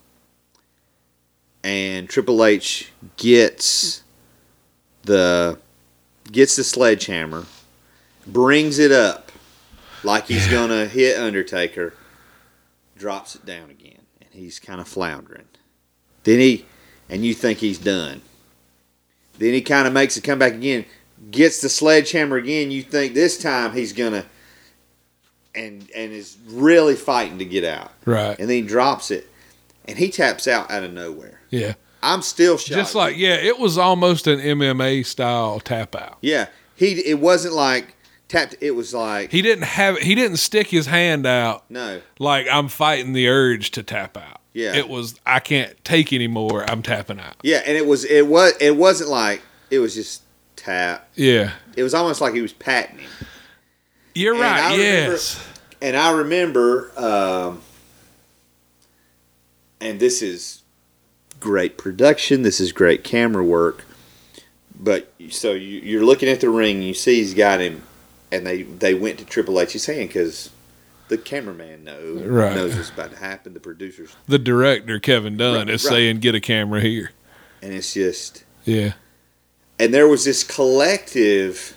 and Triple H gets the gets the sledgehammer, brings it up like he's gonna hit Undertaker, drops it down again, and he's kind of floundering. Then he, and you think he's done. Then he kind of makes a comeback again, gets the sledgehammer again. You think this time he's gonna, and and is really fighting to get out. Right. And then he drops it, and he taps out out of nowhere. Yeah. I'm still shocked. Just like yeah, it was almost an M M A style tap out. yeah, he. It wasn't like tapped. It was like He didn't have he didn't stick his hand out no. like I'm fighting the urge to tap out. Yeah. It was I can't take anymore. I'm tapping out. Yeah, and it was it was it wasn't like it was just tap. Yeah. It was almost like he was patting him. You're And right. I remember- Yes. And I remember, um, and this is great production. This is great camera work. But so you, you're looking at the ring, and you see he's got him, and they, they went to Triple H's hand because the cameraman knows Right. knows what's about to happen. The producers, The director Kevin Dunn Right, is right. saying get a camera here. and it's just, Yeah. and there was this collective.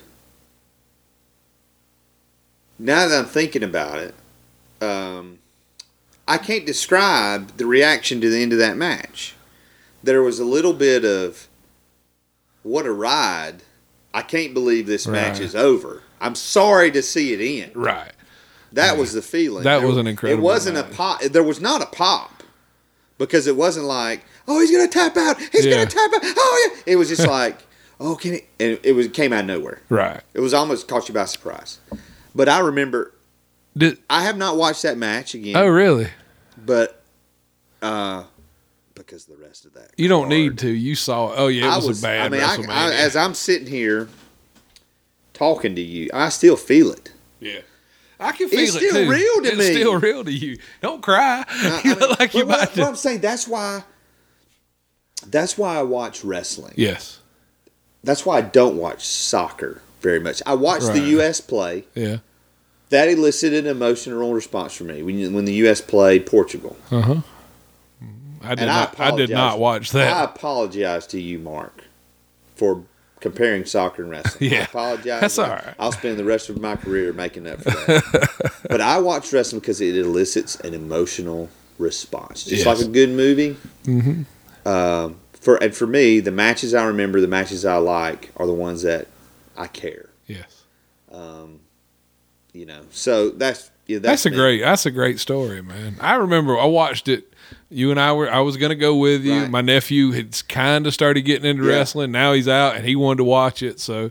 Now that I'm thinking about it, um, I can't describe the reaction to the end of that match. There was a little bit of, what a ride. I can't believe this match Right. is over. I'm sorry to see it end. Right. That was the feeling. That There- was an incredible It wasn't a match. pop. There was not a pop because it wasn't like, oh, he's gonna tap out. He's Yeah. gonna tap out. Oh yeah. It was just like, oh, can it? And it was came out of nowhere. Right. It was almost caught you by surprise. But I remember, Did I have not watched that match again. Oh really? But uh, because the rest of that, You don't card- need to. You saw it. Oh yeah, it I was, was. a bad I mean, I, WrestleMania. I, as I'm sitting here talking to you, I still feel it. yeah. I can feel It's it still too. real to it's me. still real to you. Don't cry. I- you I look mean, like you but what, about what to. I'm saying, that's why. That's why I watch wrestling. Yes. That's why I don't watch soccer very much. I watch Right. the U S play. Yeah. That elicited an emotional response from me when you, when the U S played Portugal. Uh huh. I did And I not. I, did not apologize. watch I that. apologize to you, Mark, for comparing soccer and wrestling. Yeah. I apologize. That's all right. I'll spend the rest of my career making up for that. But I watch wrestling because it elicits an emotional response, just Yes. like a good movie. Mm-hmm. Um, for and for me, the matches I remember, the matches I like, are the ones that I care. Yes. Um, you know, so that's yeah, That's, that's a me. great. That's a great story, man. I remember I watched it. You and I were. I was going to go with you. Right. My nephew had kind of started getting into Yeah. wrestling. Now he's out, and he wanted to watch it. So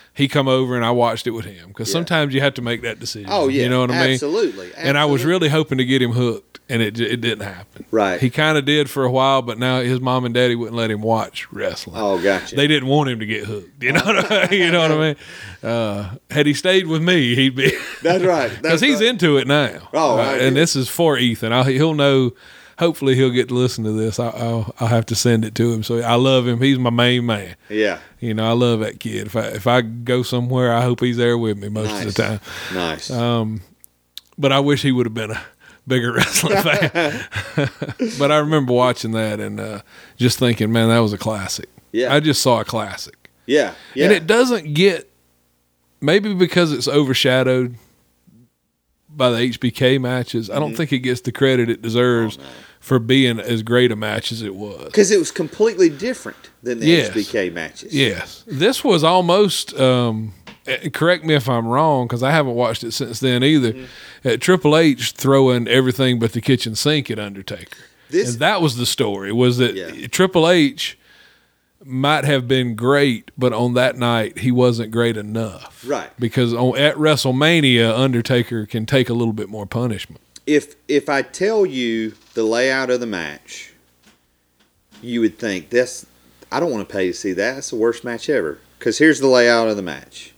he come over and I watched it with him because Yeah. sometimes you have to make that decision. Oh yeah, you know what I mean? Absolutely. And I was Absolutely. really hoping to get him hooked, and it it didn't happen. Right. He kind of did for a while, but now his mom and daddy wouldn't let him watch wrestling. Oh, gotcha. They didn't want him to get hooked. You know what I mean? You know what I mean? Uh, had he stayed with me, he'd be That's right. because That's he's right. into it now. Oh, Uh, I and do. this is for Ethan. I'll, he'll know. Hopefully, he'll get to listen to this. I, I'll I'll have to send it to him. So I love him. He's my main man. Yeah. You know, I love that kid. If I if I go somewhere, I hope he's there with me most Nice. of the time. Nice. Um, but I wish he would have been a bigger wrestling fan. But I remember watching that and uh, just thinking, man, that was a classic. Yeah. I just saw a classic. yeah. Yeah. And it doesn't get, maybe because it's overshadowed by the H B K matches, I Mm-hmm. don't think it gets the credit it deserves Oh, for being as great a match as it was. Because it was completely different than the Yes. H B K matches. Yes. This was almost, um, eh, correct me if I'm wrong, because I haven't watched it since then either. Mm-hmm. Uh, Triple H throwing everything but the kitchen sink at Undertaker. This- and that was the story, was that Yeah. Triple H might have been great, but on that night he wasn't great enough. Right. Because on, at WrestleMania, Undertaker can take a little bit more punishment. If if I tell you the layout of the match, you would think this. I don't want to pay to see that. That's the worst match ever. Because here's the layout of the match.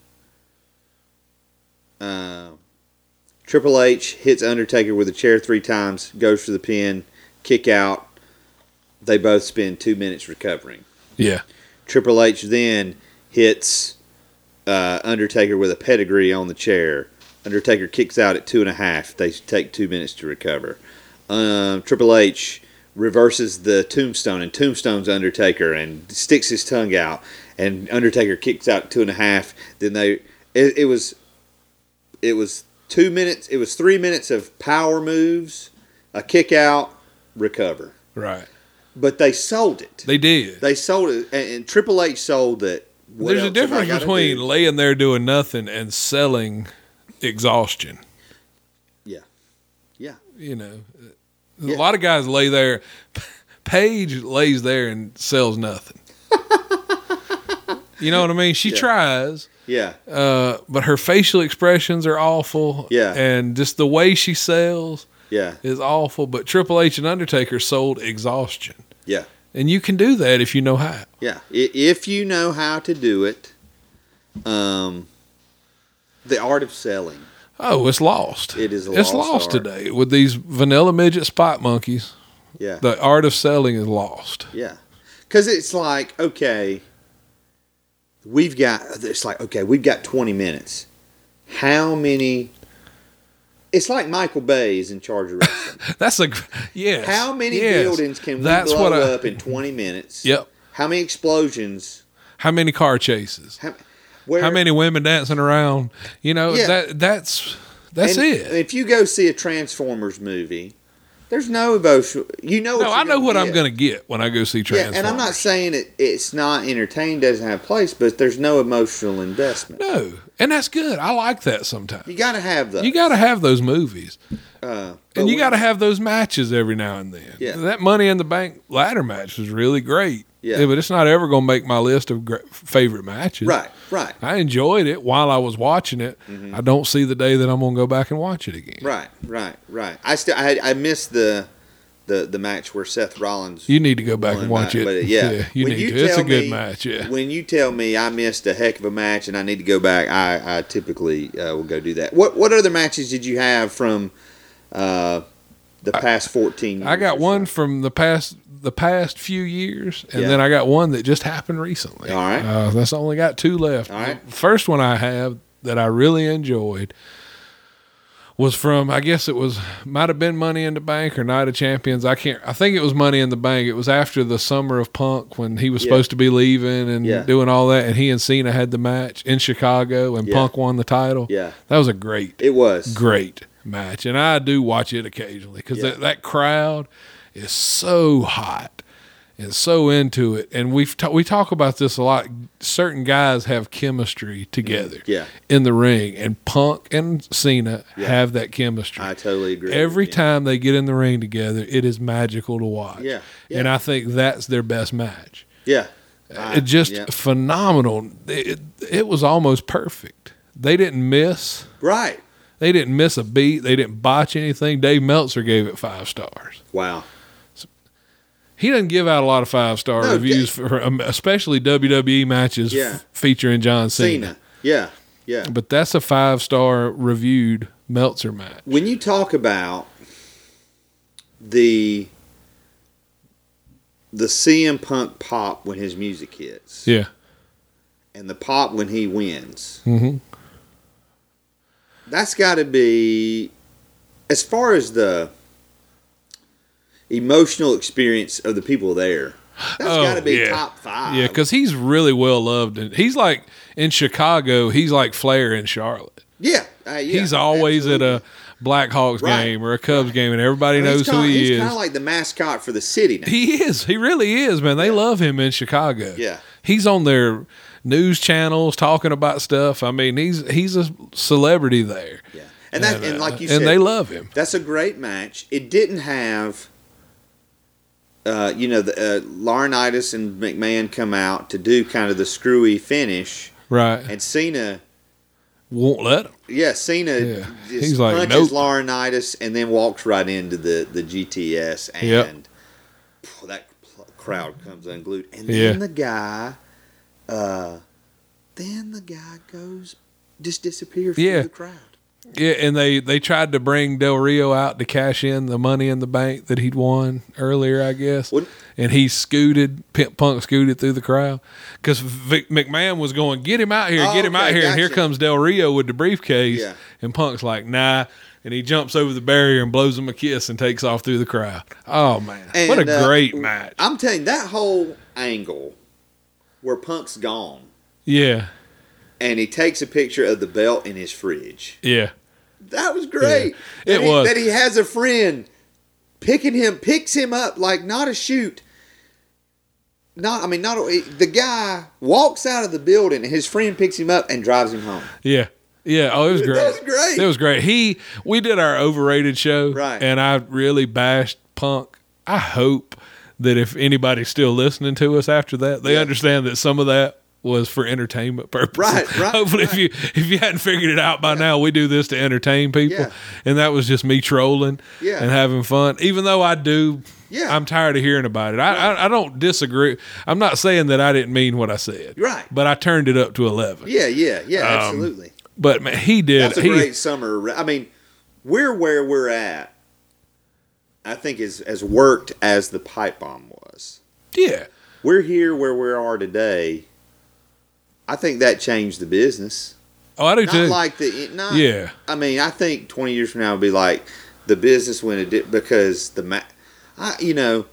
Uh, Triple H hits Undertaker with a chair three times, goes for the pin, kick out. They both spend two minutes recovering. Yeah. Triple H then hits uh, Undertaker with a pedigree on the chair. Undertaker kicks out at two and a half. They take two minutes to recover. Um, Triple H reverses the tombstone and tombstones Undertaker and sticks his tongue out. And Undertaker kicks out at two and a half. Then they it, it was it was two minutes. It was three minutes of power moves, a kick out, recover. Right. But they sold it. They did. They sold it, and, and Triple H sold that. What There's a else have I difference gotta between do? laying there doing nothing and selling exhaustion. Yeah, yeah, You know, Yeah. a lot of guys lay there. Paige lays there and sells nothing. You know what I mean? She Yeah. tries, yeah, uh, but her facial expressions are awful. Yeah. And just the way she sells yeah, is awful. But Triple H and Undertaker sold exhaustion. yeah, And you can do that if you know how. yeah. I- If you know how to do it, um, the art of selling. Oh, it's lost. It is a It's lost lost art. today with these vanilla midget spot monkeys. Yeah, The art of selling is lost. yeah. Because it's like, okay, we've got. It's like, okay, we've got twenty minutes. How many? It's like Michael Bay is in charge of wrestling. That's a yes. How many yes. buildings can we That's blow what I- up in twenty minutes? Yep. How many explosions? How many car chases? How, where, How many women dancing around? You know Yeah. that that's that's and it. If you go see a Transformers movie, there's no emotion. You know. What No, you're I know gonna what I'm get. going to get when I go see Yeah, Transformers. and I'm not saying it. It's not entertaining, doesn't have place, but there's no emotional investment. No, and that's good. I like that sometimes. You got to have those. You got to have those movies, uh, and you but got to have those matches every now and then. Yeah. That Money in the Bank ladder match was really great. Yeah. but it's not ever going to make my list of gr- favorite matches. Right, right, I enjoyed it while I was watching it. I don't see the day that I'm going to go back and watch it again. right, right, right. I still, I, I missed the, the, the match where Seth Rollins. You need to go back won and watch by- it. but, yeah, you When need to. It's tell a good me- match. Yeah. When you tell me I missed a heck of a match and I need to go back, I, I typically uh, will go do that. What what other matches did you have from uh, the past fourteen years? I got or one so? from the past the past few years, and Yeah. then I got one that just happened recently. All right. uh, that's only got two left. All right. The first one I have that I really enjoyed was from, I guess it was might have been Money in the Bank or Night of Champions. I can't. I think it was Money in the Bank. It was after the Summer of Punk when he was Yeah. supposed to be leaving and Yeah. doing all that, and he and Cena had the match in Chicago, and Yeah. Punk won the title. Yeah. That was a great It was. great match, and I do watch it occasionally because Yeah. that, that crowd is so hot and so into it. And we've ta- we talk about this a lot. Certain guys have chemistry together, Yeah. in the ring, and Punk and Cena Yeah. have that chemistry. I totally agree. Every with you. time they get in the ring together, it is magical to watch. Yeah, yeah. And I think that's their best match. Yeah. Ah, it just yeah. phenomenal. It, it was almost perfect. They didn't miss. Right. They didn't miss a beat. They didn't botch anything. Dave Meltzer gave it five stars. Wow. He doesn't give out a lot of five star No, reviews for, um, especially W W E matches Yeah. f- featuring John Cena. Cena. Yeah. Yeah. But that's a five star reviewed Meltzer match. When you talk about the the C M Punk pop when his music hits, Yeah. and the pop when he wins, Mm-hmm. that's got to be, as far as the emotional experience of the people there, that's Oh, got to be yeah. top five. Yeah, because he's really well loved, and he's like in Chicago. He's like Flair in Charlotte. yeah, uh, yeah, he's always absolutely. at a Blackhawks Right. game or a Cubs game, and everybody I mean, knows he's who kinda, he he's is. kind of like the mascot for the city now. He is. He really is, man. They love him in Chicago. Yeah. He's on their news channels talking about stuff. I mean, he's he's a celebrity there. Yeah, and that and uh, like you and said, they love him. That's a great match. It didn't have, uh, you know, the uh, Laurinaitis and McMahon come out to do kind of the screwy finish, Right. and Cena, Won't let him. yeah, Cena Yeah. just He's like, punches nope. Laurinaitis and then walks right into the, the G T S, and Yep. phew, that pl- crowd comes unglued, and Yeah. then the guy, uh, then the guy goes just disappears Yeah. through the crowd. Yeah, and they, they tried to bring Del Rio out to cash in the money in the bank that he'd won earlier, I guess. What- And he scooted, Pimp Punk scooted through the crowd. Because Vic McMahon was going, get him out here, Oh, get him out okay, here. And here gotcha. comes Del Rio with the briefcase. Yeah. And Punk's like, nah. And he jumps over the barrier and blows him a kiss and takes off through the crowd. Oh, man. what And, a uh, great match. I'm telling you, that whole angle where Punk's gone Yeah. and he takes a picture of the belt in his fridge. Yeah. That was great. Yeah. It that he, was. That he has a friend picking him, picks him up like not a shoot. Not, I mean, not a, the guy walks out of the building and his friend picks him up and drives him home. Yeah. Yeah. Oh, it was great. That was great. It was great. He, we did our overrated show. Right. And I really bashed Punk. I hope that if anybody's still listening to us after that, they Yeah. understand that some of that was for entertainment purposes. Right, right, Hopefully, right. if you if you hadn't figured it out by now, we do this to entertain people, Yeah. and that was just me trolling Yeah. and having fun. Even though I do, Yeah. I'm tired of hearing about it. I, I I don't disagree. I'm not saying that I didn't mean what I said, Right. But I turned it up to eleven. Yeah, yeah, yeah, Um, absolutely. But man, he did. That's a he, great summer. I mean, we're where we're at, I think, is as worked as the pipe bomb was. Yeah. We're here where we are today. I think that changed the business. Oh, I do Not too. like the not. Yeah. I mean, I think twenty years from now will be like the business when it did because the ma- I you know.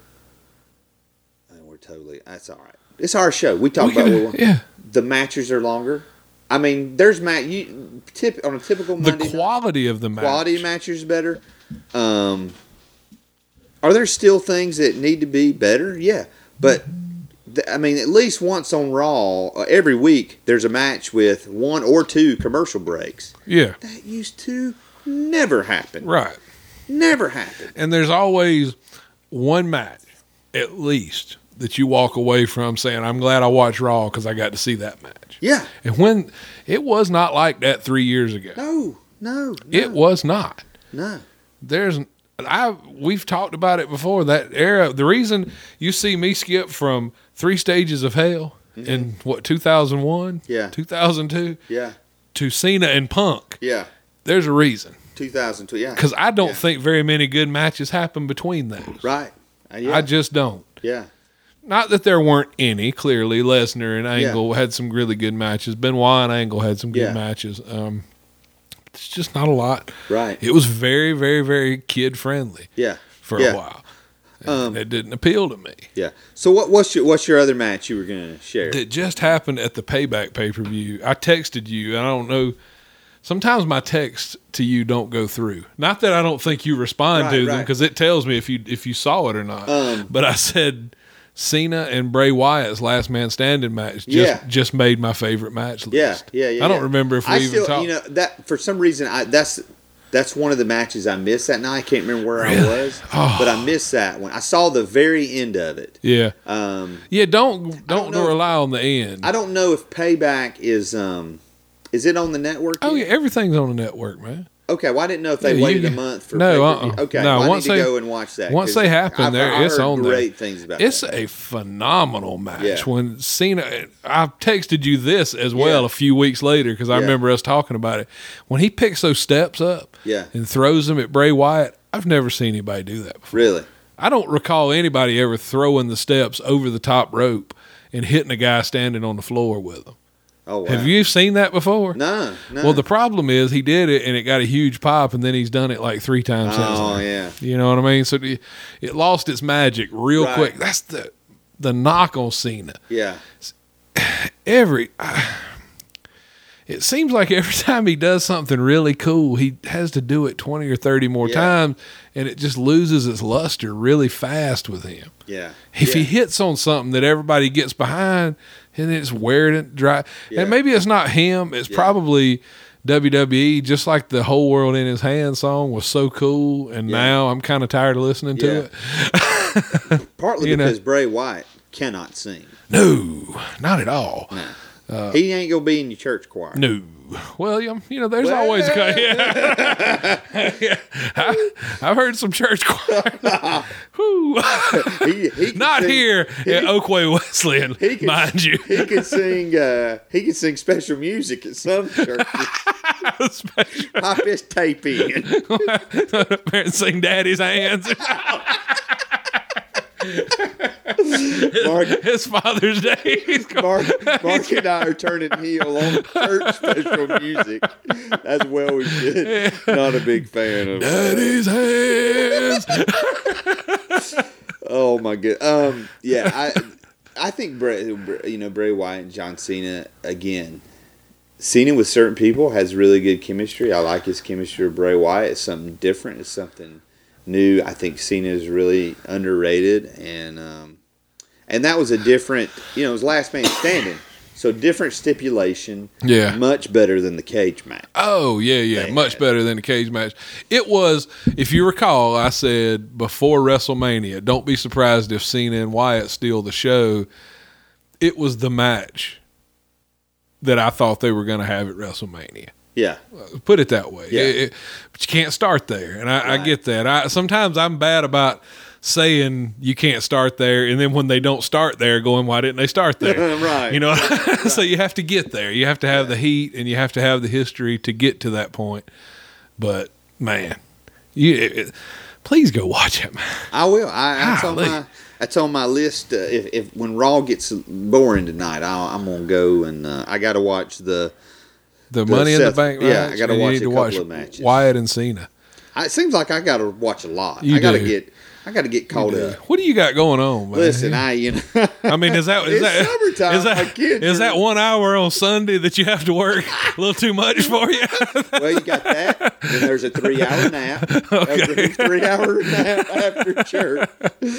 oh, We're totally. That's all right. It's our show. We talk We about can- what we want. yeah. The matches are longer. I mean, there's match you tip on a typical The Monday night, quality of the match. quality of matches better. Um, are there still things that need to be better? Yeah, but th- I mean, at least once on Raw, uh, every week there's a match with one or two commercial breaks. Yeah. That used to never happen. Right. Never happen. And there's always one match, at least, that you walk away from saying, I'm glad I watched Raw because I got to see that match. Yeah. And when it was not like that three years ago. No. No. no It was not. no. There's I we've talked about it before. That era, the reason you see me skip from Three Stages of Hell in what two thousand one, Mm-hmm. Yeah. two thousand two Yeah. to Cena and Punk. Yeah. There's a reason two thousand two. Yeah. because I don't Yeah. think very many good matches happen between those. Right. Uh, yeah. I just don't. yeah. Not that there weren't any. Clearly, Lesnar and Angle had some really good matches. Benoit and Angle had some good Yeah. matches. Um, it's just not a lot. Right. It was very, very, very kid friendly Yeah. for yeah. a while. And Um, it didn't appeal to me. Yeah. So what? What's your What's your other match you were going to share? That just happened at the Payback pay per view. I texted you, and I don't know. Sometimes my texts to you don't go through. Not that I don't think you respond Right, to them right. because it tells me if you if you saw it or not. Um, but I said Cena and Bray Wyatt's Last Man Standing match just Yeah. just made my favorite match list. Yeah, yeah, yeah. I don't yeah. remember if we I even still, talked. you know, that for some reason, I that's That's one of the matches I missed that night. I can't remember where Really? I was, Oh. but I missed that one. I saw the very end of it. Yeah. Um, Yeah, don't don't, know if- rely on the end. I don't know if Payback is um, is it on the network? oh yeah, yet? everything's on the network, man. Okay, well I didn't know if they Yeah, you waited a can- month for No, pay-per-view. uh-uh. Okay, No, well, once I need they- to go and watch that. once 'cause they happen I've, there, I've it's heard on there. great things about It's that. a phenomenal match. Yeah. When Cena, I texted you this as well Yeah. a few weeks later because I Yeah. remember us talking about it. When he picks those steps up Yeah. and throws them at Bray Wyatt, I've never seen anybody do that before. Really? I don't recall anybody ever throwing the steps over the top rope and hitting a guy standing on the floor with them. Oh, wow. Have you seen that before? No, no. Well, the problem is he did it and it got a huge pop, and then he's done it like three times since. Oh, then. yeah. You know what I mean? So it, it lost its magic real Right. quick. That's the the knock on Cena. Yeah. Every it seems like every time he does something really cool, he has to do it twenty or thirty more Yeah. times, and it just loses its luster really fast with him. Yeah. If yeah. he hits on something that everybody gets behind, and it's wearing it dry, Yeah. and maybe it's not him, it's Yeah. probably W W E. Just like the "Whole World in His Hand" song was so cool, and Yeah. now I'm kind of tired of listening to Yeah. it. Partly you know. because Bray Wyatt cannot sing. No, not at all. he ain't gonna be in your church choir. No. Well, you you know, there's Well. always a kind. Yeah. Yeah. I, I've heard some church choir. Whew. He, he can Not sing- here at Oakway Wesleyan, He can, mind you. He can sing. Uh, he can sing special music at some churches. High fist tape in. Parents sing Daddy's Hands. Mark, It's Father's Day. He's going, Mark, Mark and I are turning heel on church special music. That's well we should. Not a big fan of. Daddy's Hands. Oh my god. Um. Yeah. I. I think Bray. You know Bray Wyatt and John Cena again. Cena with certain people has really good chemistry. I like his chemistry with Bray Wyatt. It's something different. It's something new. I think Cena is really underrated, and um, and that was a different. You know, it was last man standing, so different stipulation. Yeah. Much better than the cage match. Oh, yeah, yeah. They Much had- better than the cage match. It was, if you recall, I said before WrestleMania, don't be surprised if Cena and Wyatt steal the show. It was the match that I thought they were going to have at WrestleMania. Yeah. Put it that way. Yeah. It- it- but you can't start there, and I, I Right. get that. I sometimes I'm bad about saying you can't start there, and then when they don't start there, going, why didn't they start there? Right. You know, so you have to get there. You have to have the heat, and you have to have the history to get to that point. But man, you it, it- please go watch it, man. I will. I, that's on Golly. my. That's on my list. Uh, if, if when Raw gets boring tonight, I'll, I'm gonna go and uh, I got to watch the. The, The Money in the Seth- Bank. yeah, match, I gotta and you watch need a to couple watch of matches. Wyatt and Cena. I, it seems like I got to watch a lot. You I got to do. get. I got to get caught up. What do you got going on, man? Listen, I you know. I mean, is that is It's that summertime. is that My kids is are- that one hour on Sunday that you have to work a little too much for you? Well, you got that. Then there's a three hour nap. Okay. Three hour nap after church.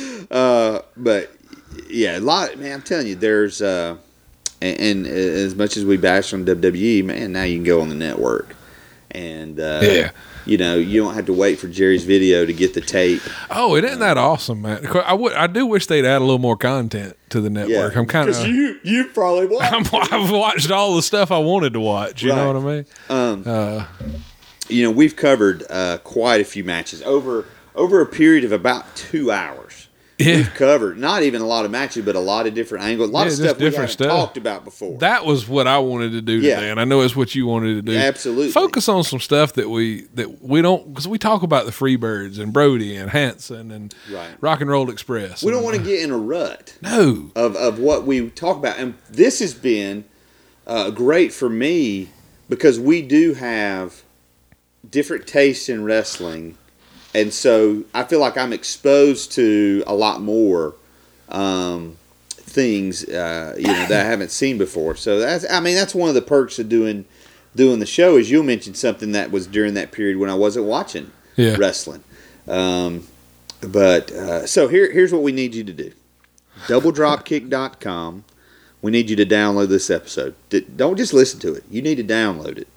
Uh, but yeah, a lot. Man, I'm telling you, there's. Uh, and, and as much as we bash on W W E, man, now you can go on the network, and uh, Yeah. you know, you don't have to wait for Jerry's video to get the tape. Oh, it isn't that awesome, man. I would I do wish they'd add a little more content to the network. I'm kind of because you you probably watched. I'm, I've watched all the stuff I wanted to watch. You know Right. what I mean? Um, Uh, you know, we've covered uh, quite a few matches over over a period of about two hours. Yeah. We've covered not even a lot of matches, but a lot of different angles, a lot Yeah, of just stuff we different haven't stuff. talked about before. That was what I wanted to do Yeah. today, and I know it's what you wanted to do. Absolutely. Focus on some stuff that we that we don't because we talk about the Freebirds and Brody and Hanson and Right. Rock and Roll Express. we don't and- want to get in a rut No. of, of what we talk about, and this has been uh, great for me because we do have different tastes in wrestling, and so I feel like I'm exposed to a lot more um, things uh, you know that I haven't seen before. So that's I mean that's one of the perks of doing doing the show is you'll mention something that was during that period when I wasn't watching Yeah. wrestling. Um, but uh, so here here's what we need you to do: double dropkick dot com. We need you to download this episode. D- Don't just listen to it. You need to download it.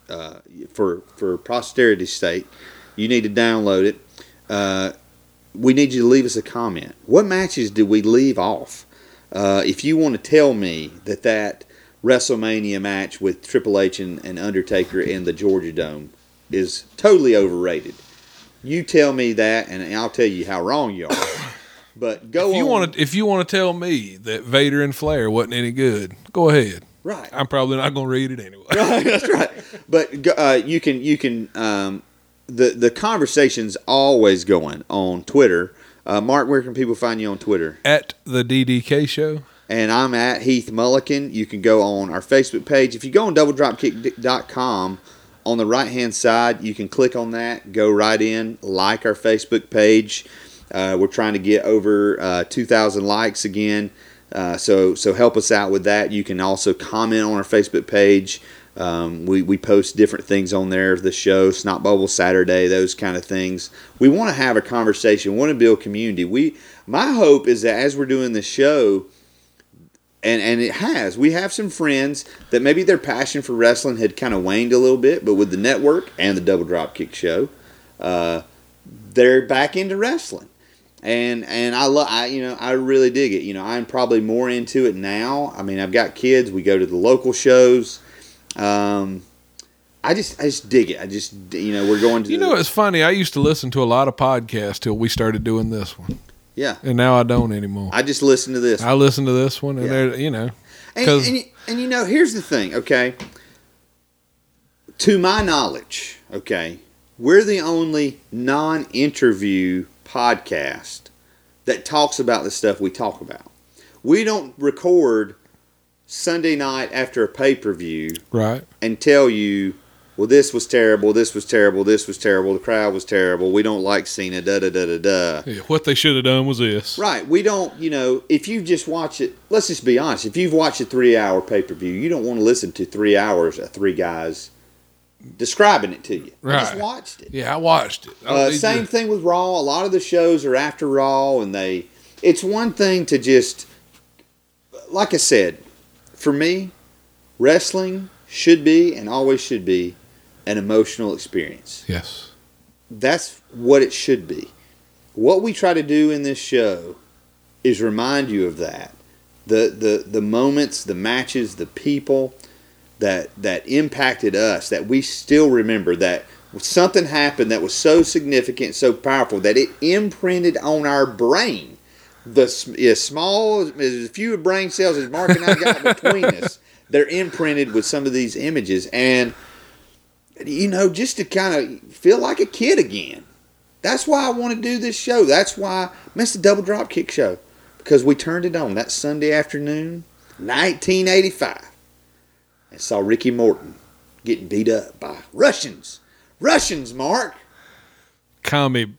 uh, for for posterity's sake, you need to download it. Uh, we need you to leave us a comment. What matches did we leave off? Uh, if you want to tell me that that WrestleMania match with Triple H and, and Undertaker in the Georgia Dome is totally overrated, you tell me that, and I'll tell you how wrong you are. But go if you on. want to, if you want to tell me that Vader and Flair wasn't any good, go ahead. Right. I'm probably not going to read it anyway. Right, that's right. But uh, you can you can um, the the conversation's always going on Twitter. Uh, Mark, where can people find you on Twitter? At the D D K Show. And I'm at Heath Mulliken. You can go on our Facebook page. If you go on double drop kick dot com, on the right hand side, you can click on that, go right in, like our Facebook page. Uh, we're trying to get over uh, two thousand likes again, uh, so so help us out with that. You can also comment on our Facebook page. Um, we, we post different things on there, the show, Snot Bubble Saturday, those kind of things. We want to have a conversation. We want to build community. We my hope is that as we're doing this show, and, and it has, we have some friends that maybe their passion for wrestling had kind of waned a little bit, but with the network and the Double Dropkick Show, uh, they're back into wrestling. And and I love I you know I really dig it. You know, I'm probably more into it now. I mean, I've got kids. We go to the local shows. Um, I just I just dig it. I just you know we're going to. You the, know, it's funny. I used to listen to a lot of podcasts till we started doing this one. Yeah. And now I don't anymore. I just listen to this. I listen to this one, and Yeah. they're you know. And, and, and you know, here's the thing. Okay. To my knowledge, okay, we're the only non-interview podcast that talks about the stuff we talk about. We don't record Sunday night after a pay-per-view Right. and tell you, well, this was terrible, this was terrible, this was terrible, the crowd was terrible, we don't like Cena, da-da-da-da-da. Yeah, what they should have done was this. Right. We don't, you know, if you just watch it, let's just be honest, if you've watched a three-hour pay-per-view, you don't want to listen to three hours of three guys describing it to you. Right. I just watched it. Yeah, I watched it. I don't Uh, need same to- thing with Raw. A lot of the shows are after Raw, and they. It's one thing to just, like I said, for me, wrestling should be and always should be an emotional experience. Yes. That's what it should be. What we try to do in this show is remind you of that. The the the moments, the matches, the people that that impacted us, that we still remember, that something happened that was so significant, so powerful, that it imprinted on our brain. The as small, as few brain cells as Mark and I got between us, they're imprinted with some of these images. And, you know, just to kind of feel like a kid again. That's why I want to do this show. That's why, it's the Double Dropkick Show. Because we turned it on that Sunday afternoon, nineteen eighty-five. And saw Ricky Morton getting beat up by Russians. Russians, Mark. Commie.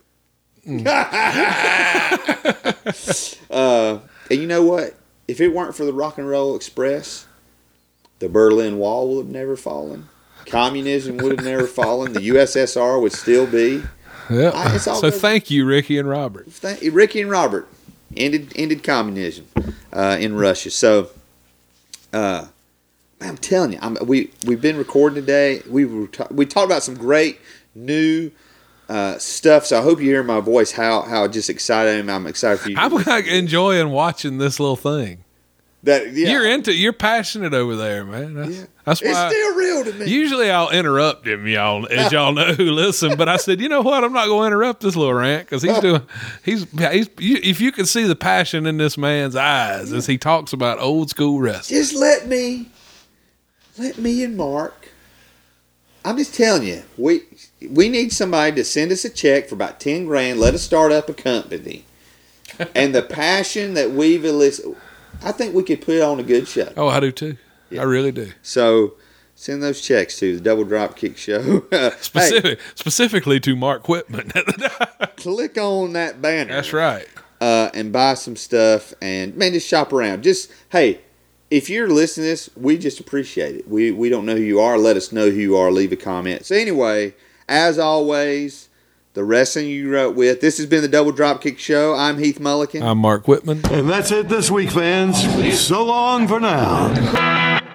uh, and you know what? If it weren't for the Rock and Roll Express, the Berlin Wall would have never fallen. Communism would have never fallen. The U S S R would still be. Yeah. I- it's all So good. thank you, Ricky and Robert. Thank, Ricky and Robert ended ended communism uh, in Russia. So, uh, I'm telling you, I'm, we we've been recording today. We were ta- we talked about some great new uh, stuff. So I hope you hear my voice. How how just excited I am. I'm excited for you. I'm like enjoying watching this little thing. that yeah, You're into. You're passionate over there, man. That's, Yeah. that's It's why. still real to me. Usually I'll interrupt him, y'all, as y'all know who listen. But I said, you know what? I'm not going to interrupt this little rant because he's doing. He's he's. You, if you could see the passion in this man's eyes as he talks about old school wrestling. Just let me, let me and Mark. I'm just telling you, we we need somebody to send us a check for about ten grand. Let us start up a company, and the passion that we've elicited, I think we could put on a good show. Oh, I do too. Yeah. I really do. So send those checks to the Double Dropkick Show. Specific, specifically to Mark Whitman. Hey, click on that banner. That's right. Uh, and buy some stuff, and man, just shop around. Just hey, if you're listening to this, we just appreciate it. We we don't know who you are. Let us know who you are. Leave a comment. So anyway, as always, the wrestling you grew up with. This has been the Double Dropkick Show. I'm Heath Mulliken. I'm Mark Whitman. And that's it this week, fans. So long for now.